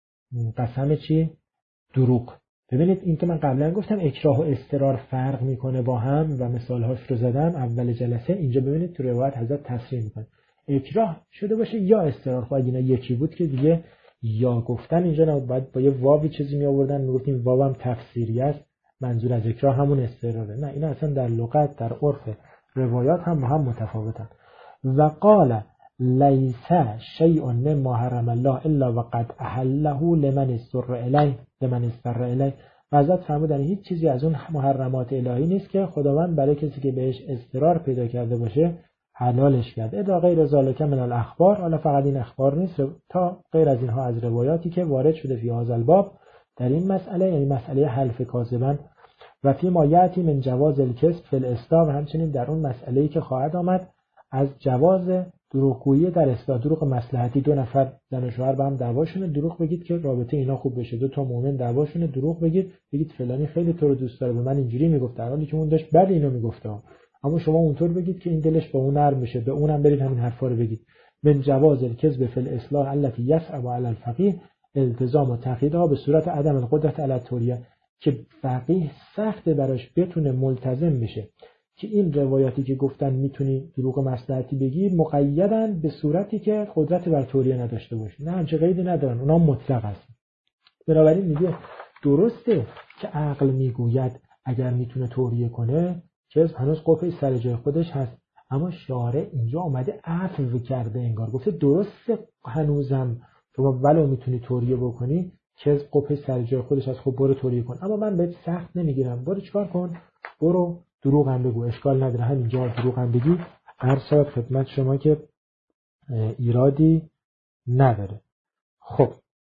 [SPEAKER 1] قسم چی؟ دروغ. ببینید این که من قبلا گفتم اکراه و استرار فرق میکنه با هم و مثالهاش رو زدم اول جلسه، اینجا ببینید تو روایت حضرت تصریح میکنه اکراه شده باشه یا استرار. خب اگه اینا یکی بود که دیگه یا گفتن اینجا نبود، باید با یه واوی چیزی می آوردن میگفتیم واو هم تفسیری است، منظور از اکراه همون استراره. نه، اینا اصلا در لغت در عرف روایات هم هم متفاوتن. و قال لیس شیء مما حرم الله الا وقد احله لمن استر الیه لمن استر الیه، حضرت فرمودن هیچ چیزی از اون محرمات الهی نیست که خداوند برای کسی که بهش استرار پیدا کرده باشه حلالش کرده. ادا غیر ذالک من الاخبار، حالا فقط این اخبار نیست، تا غیر از اینها از روایاتی که وارد شده فی هذا الباب در این مسئله، یعنی مسئله حلف کاذبا و فی ما یاتی من جواز الکذب فی الاسلام، همچنین در اون مسئله‌ای که خواهد آمد از جواز دروغگویی در اصلاح، دروغ مصلحتی. دو نفر زن و شوهر با هم دعواشونه، دروغ بگید که رابطه اینا خوب بشه، دو تا مؤمن دعواشونه، دروغ بگید بگید فلانی خیلی تو رو دوست داره، به من اینجوری میگفت، در حالی که اون داشت بعد اینو میگفت، اما شما اونطور بگید که این دلش با اون نرم بشه، به اونم برید همین حرفا رو بگید. من جواز الکذب فی الاصلاح التي يصعب على الفقيه، التزام و تقییدها به صورت عدم القدرت علی التوریه، که فقیه سخته براش بتونه ملتزم بشه که این روایاتی که گفتن میتونی دروغ مصلحتی بگی مقیدن به صورتی که قدرت بر توریه نداشته باشه. نه، همچه قیدی ندارن، اونا مطلق هست. بنابراین میگه درسته که عقل میگوید اگر میتونه توریه کنه کذب هنوز قفل سر جای خودش هست، اما شارع اینجا آمده عفو کرده، انگار گفته درسته هنوزم شما ولو میتونی توریه بکنی کذب قفل سر جای خودش هست، خب برو توریه کن، اما من بهت سخت نمیگیرم، برو چیکار کن، برو دروغ هم بگو، اشکال نداره، همینجا دروغ هم بگی، عرض شود خدمت شما که ایرادی نداره. خب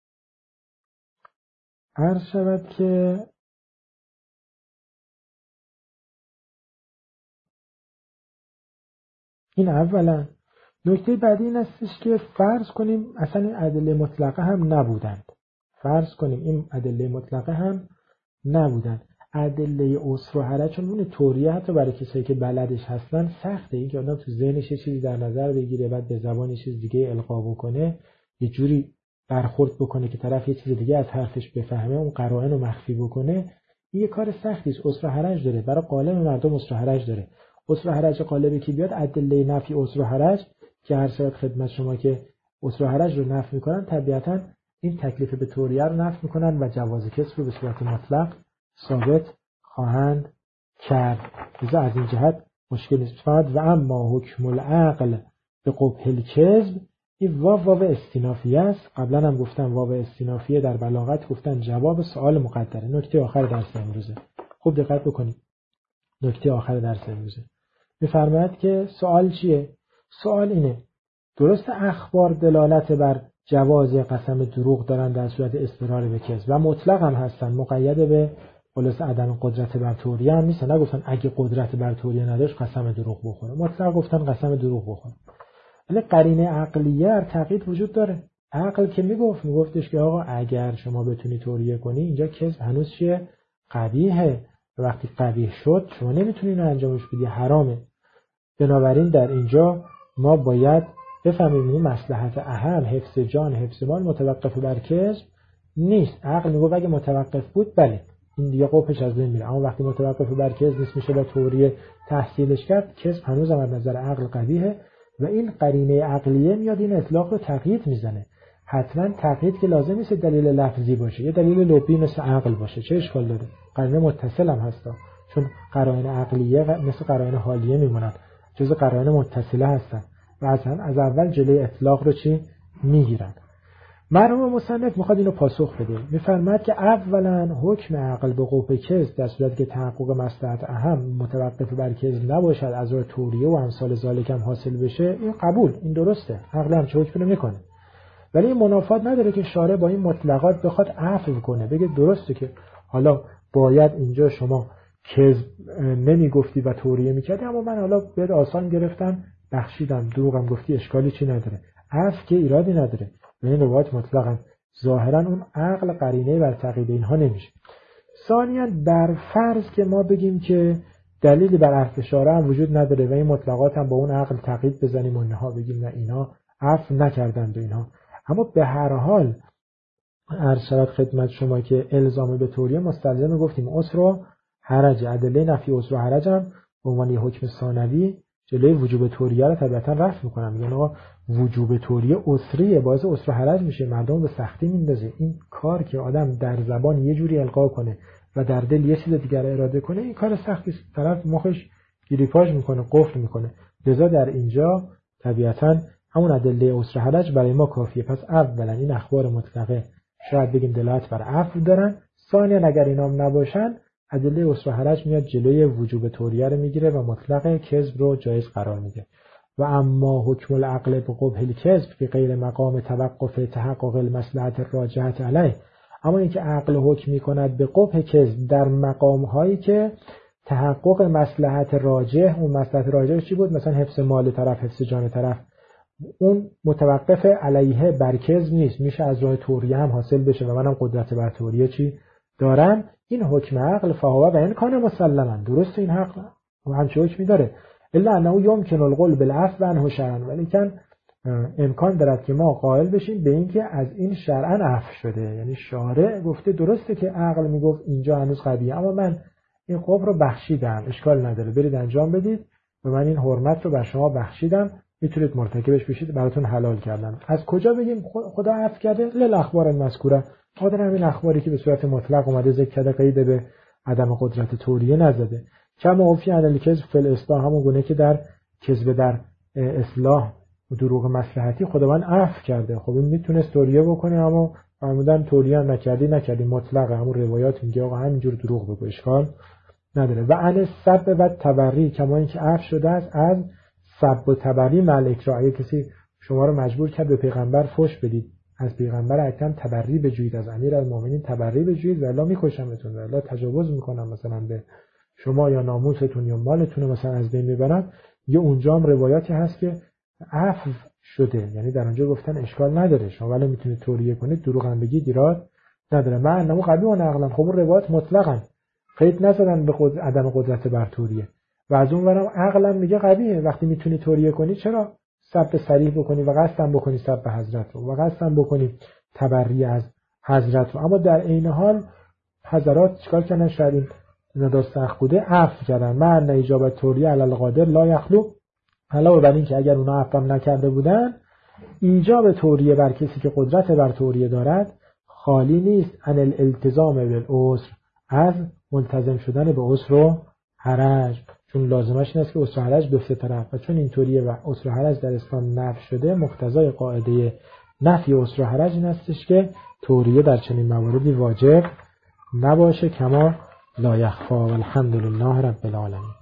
[SPEAKER 1] عرض شود که این اولا. نکته بعدی این استش که فرض کنیم اصلا این ادله مطلقه هم نبودند، فرض کنیم این ادله مطلقه هم نبودند، ادله عسر و حرج، چون اون توریه حتی برای کسایی که بلدش هستن سخته، این که آدم تو ذهنش یه چیزی در نظر بگیره بعد به زبان یه چیز دیگه القا بکنه، یه جوری برخورد بکنه که طرف یه چیز دیگه از حرفش بفهمه، اون قرائن رو مخفی بکنه، این یه کار سختی است. عسر و حرج داره، برای قالب مردم عسر و حرج داره. عسر و حرج قالبی که بیاد ادله نفی عسر و حرج که هر صورت خدمت شما که عسر و حرج رو نفی میکنن، طبیعتا این تکلیف به توریه رو نفی میکنن و جواز کسب رو به صورت مطلق ثابت خواهند کرد. لذا از این جهت مشکل نیست. فقط و اما حکم العقل به قبح الکذب، این واو واو استینافیه است. قبلا هم گفتم واو استینافیه در بلاغت گفتن جواب سوال مقدره. نکته آخر درس امروزه، خوب دقت بکنید، نکته آخر درس امروزه میفرماید که سوال چیه؟ سوال اینه درست اخبار دلالت بر جواز قسم دروغ دارن در صورت اضطرار به کذب و مطلق هم هستن، مقید به خلاص عدم قدرت بر توریه هم نیستن، نگفتن اگه قدرت بر توریه نداشت قسم دروغ بخوره، مطلق گفتن قسم دروغ بخوره. ولی قرینه عقلیه تقیید وجود داره. عقل که میگفت میگفتش که آقا اگر شما بتونی توریه کنی اینجا کذب هنوز چیه؟ قبیحه، وقتی قبیح شد شما نمیتونی اینو انجامش بدی، حرامه. بنابراین در اینجا ما باید بفهمیم این مصلحت اهم، حفظ جان، حفظ مال متوقف بر کذب نیست. عقل میگه اگه متوقف بود بله این دیگه قفش از بین میره، اما وقتی متوقف بر کذب نیست میشه با توریه تحصیلش کرد، کذب هنوز هم از نظر عقل قبیحه و این قرینه عقلیه میاد این اطلاق رو تقیید میزنه. حتما تقیید که لازم نیست دلیل لفظی باشه، یه دلیل لبی مثل عقل باشه، چه اشکال داره؟ قرینه متصل هم هستا، چون قرائن عقلیه مثل قرائن حالیه میمونن، جزء قرائن متصله هستن و اصلا از اول جلوی اطلاق رو چی میگیرن. مرحوم مصنف میخواد اینو پاسخ بده، میفرماید که اولا حکم عقل به قبح کذب در صورتی که تحقق مصلحت اهم متوقف بر کذب نباشد، از راه توریه و امثال ذالک هم حاصل بشه، این قبول، این درسته، عقل هم چه حکمی رو میکنه. ولی این منافات نداره که شارع با این مطلقات بخواد عفو کنه، بگه درسته که حالا باید اینجا شما کذب نمیگفتی و توریه میکردی، اما من حالا بهت آسان گرفتم بخشیدم، دروغم گفتی، اشکالی چی نداره، عفو که ایرادی نداره. و این روایت مطلقاً ظاهراً اون عقل قرینه بر تقیید اینها نمیشه. ثانیاً بر فرض که ما بگیم که دلیلی بر عفو شارع هم وجود نداره و این مطلقات هم با اون عقل تقیید بزنیم و اینها بگیم نه اینا عفو نکردند و اینها، اما به هر حال عرض شود خدمت شما که الزام به توریه مستلزم گفتیم عسر و حرج، ادله نفی عسر و حرج هم به عنوان حکم ثانوی جلوی وجوب توریه رو طبیعتا رفع میکنم، میگن آقا وجوب توریه عسریه، باعث عسر و حرج میشه، مردم به سختی میندازه. این کار که آدم در زبان یه جوری القا کنه و در دل یه چیز دیگر اراده کنه، این کار سختی است، طرف مخش گریپاژ میکنه، قفل میکنه. لذا در اینجا طبیعتا همون ادله عسر و حرج برای ما کافیه. پس اولا این اخبار مطلقه شاید بگیم دلالت بر عفو دارن، ثانیا اگر اینام نباشن ادله عسر و حرج میاد جلوی وجوب توریه رو میگیره و مطلق کذب رو جایز قرار میده. و اما حکم العقل به قبح الکذب فی غیر مقام توقف تحقق المصلحت الراجحة علیه، اما اینکه عقل حکم میکند به قبح کذب در مقام هایی که تحقق مصلحت راجح، اون مصلحت راجح چی بود؟ مثلا حفظ مال طرف، حفظ جان طرف، اون متوقف علیه بر کذب نیست، میشه از راه توریه هم حاصل بشه و منم قدرت بر توریه چی دارم، این حکم عقل فهو و این کان مسلما، درست این حق و همچه حکمی داره، الا انه یمکن القول بالعفو عنه شرعا، ولیکن امکان دارد که ما قائل بشیم به اینکه از این شرعاً عفو شده. یعنی شارع گفته درسته که عقل میگفت اینجا هنوز قبیه، اما من این قبر رو بخشیدم، اشکال نداره، برید انجام بدید و من این حرمت رو بر شما بخشیدم، میتونید مرتکبش بشید، براتون حلال کردم. از کجا بگیم خدا عفو کرده؟ للاخبار المذکوره، خاطر همین اخباری که به صورت مطلق اومده ذکر کرده، قید به عدم قدرت توریه نزده. کما اوفی عن الکذب فی الاصلاح، همون گونه که در کذب در اصلاح و دروغ مصلحتی خداوند عفو کرده. خب این میتونست توریه بکنه، اما فرمودن توریه هم نکردی نکردی مطلقه، همون روایات میگه آقا همینجور دروغ بگو، اشکال نداره. و عن السب و تبری، کما اینکه عفو شده است از سب و تبری مع اکراه، کسی شما رو مجبور کرد به پیغمبر فحش بدید، از پیغمبر اکرم تبری بجویید، از امیرالمومنین تبری بجویید، والا میکشمتون، والا تجاوز میکنم مثلا به شما یا ناموستون یا مالتون رو مثلا از بین میبرم. یه اونجا هم روایاتی هست که عفو شده، یعنی در اونجا گفتن اشکال نداره، شما ولی میتونید توریه کنید، دروغ هم بگید ایراد نداره. من نمو قبیه و نقلن، خب اون روایات مطلقاً قید نزدن به قدر عدم قدرت بر توریه، و از اون ورم عقلم میگه قبیه، وقتی میتونی توریه کنی چرا سب صریح بکنی و قصدم بکنی سب حضرت رو و قصدم بکنی تبری از حضرت رو. اما در عین حال حضرات چیکار کردن؟ شاید این نداست سخت بوده، عفو کردن. من نه اجابت توریه علی القادر لا یخلو، علاوه بر این که اگر اونا عفو نکرده بودن، ایجاب توریه بر کسی که قدرت بر توریه دارد خالی نیست عن الالتزام بالعسر، از ملتزم شدن به عسر و حرج، چون لازمش این است که عسر و حرج به سه طرف، و چون این توریه و عسر و حرج در اسلام نفی شده، مقتضای قاعده نفی عسر و حرج این استش که توریه در چنین مواردی واجب نباشه. کما لا یخفا والحمد لله رب العالمین.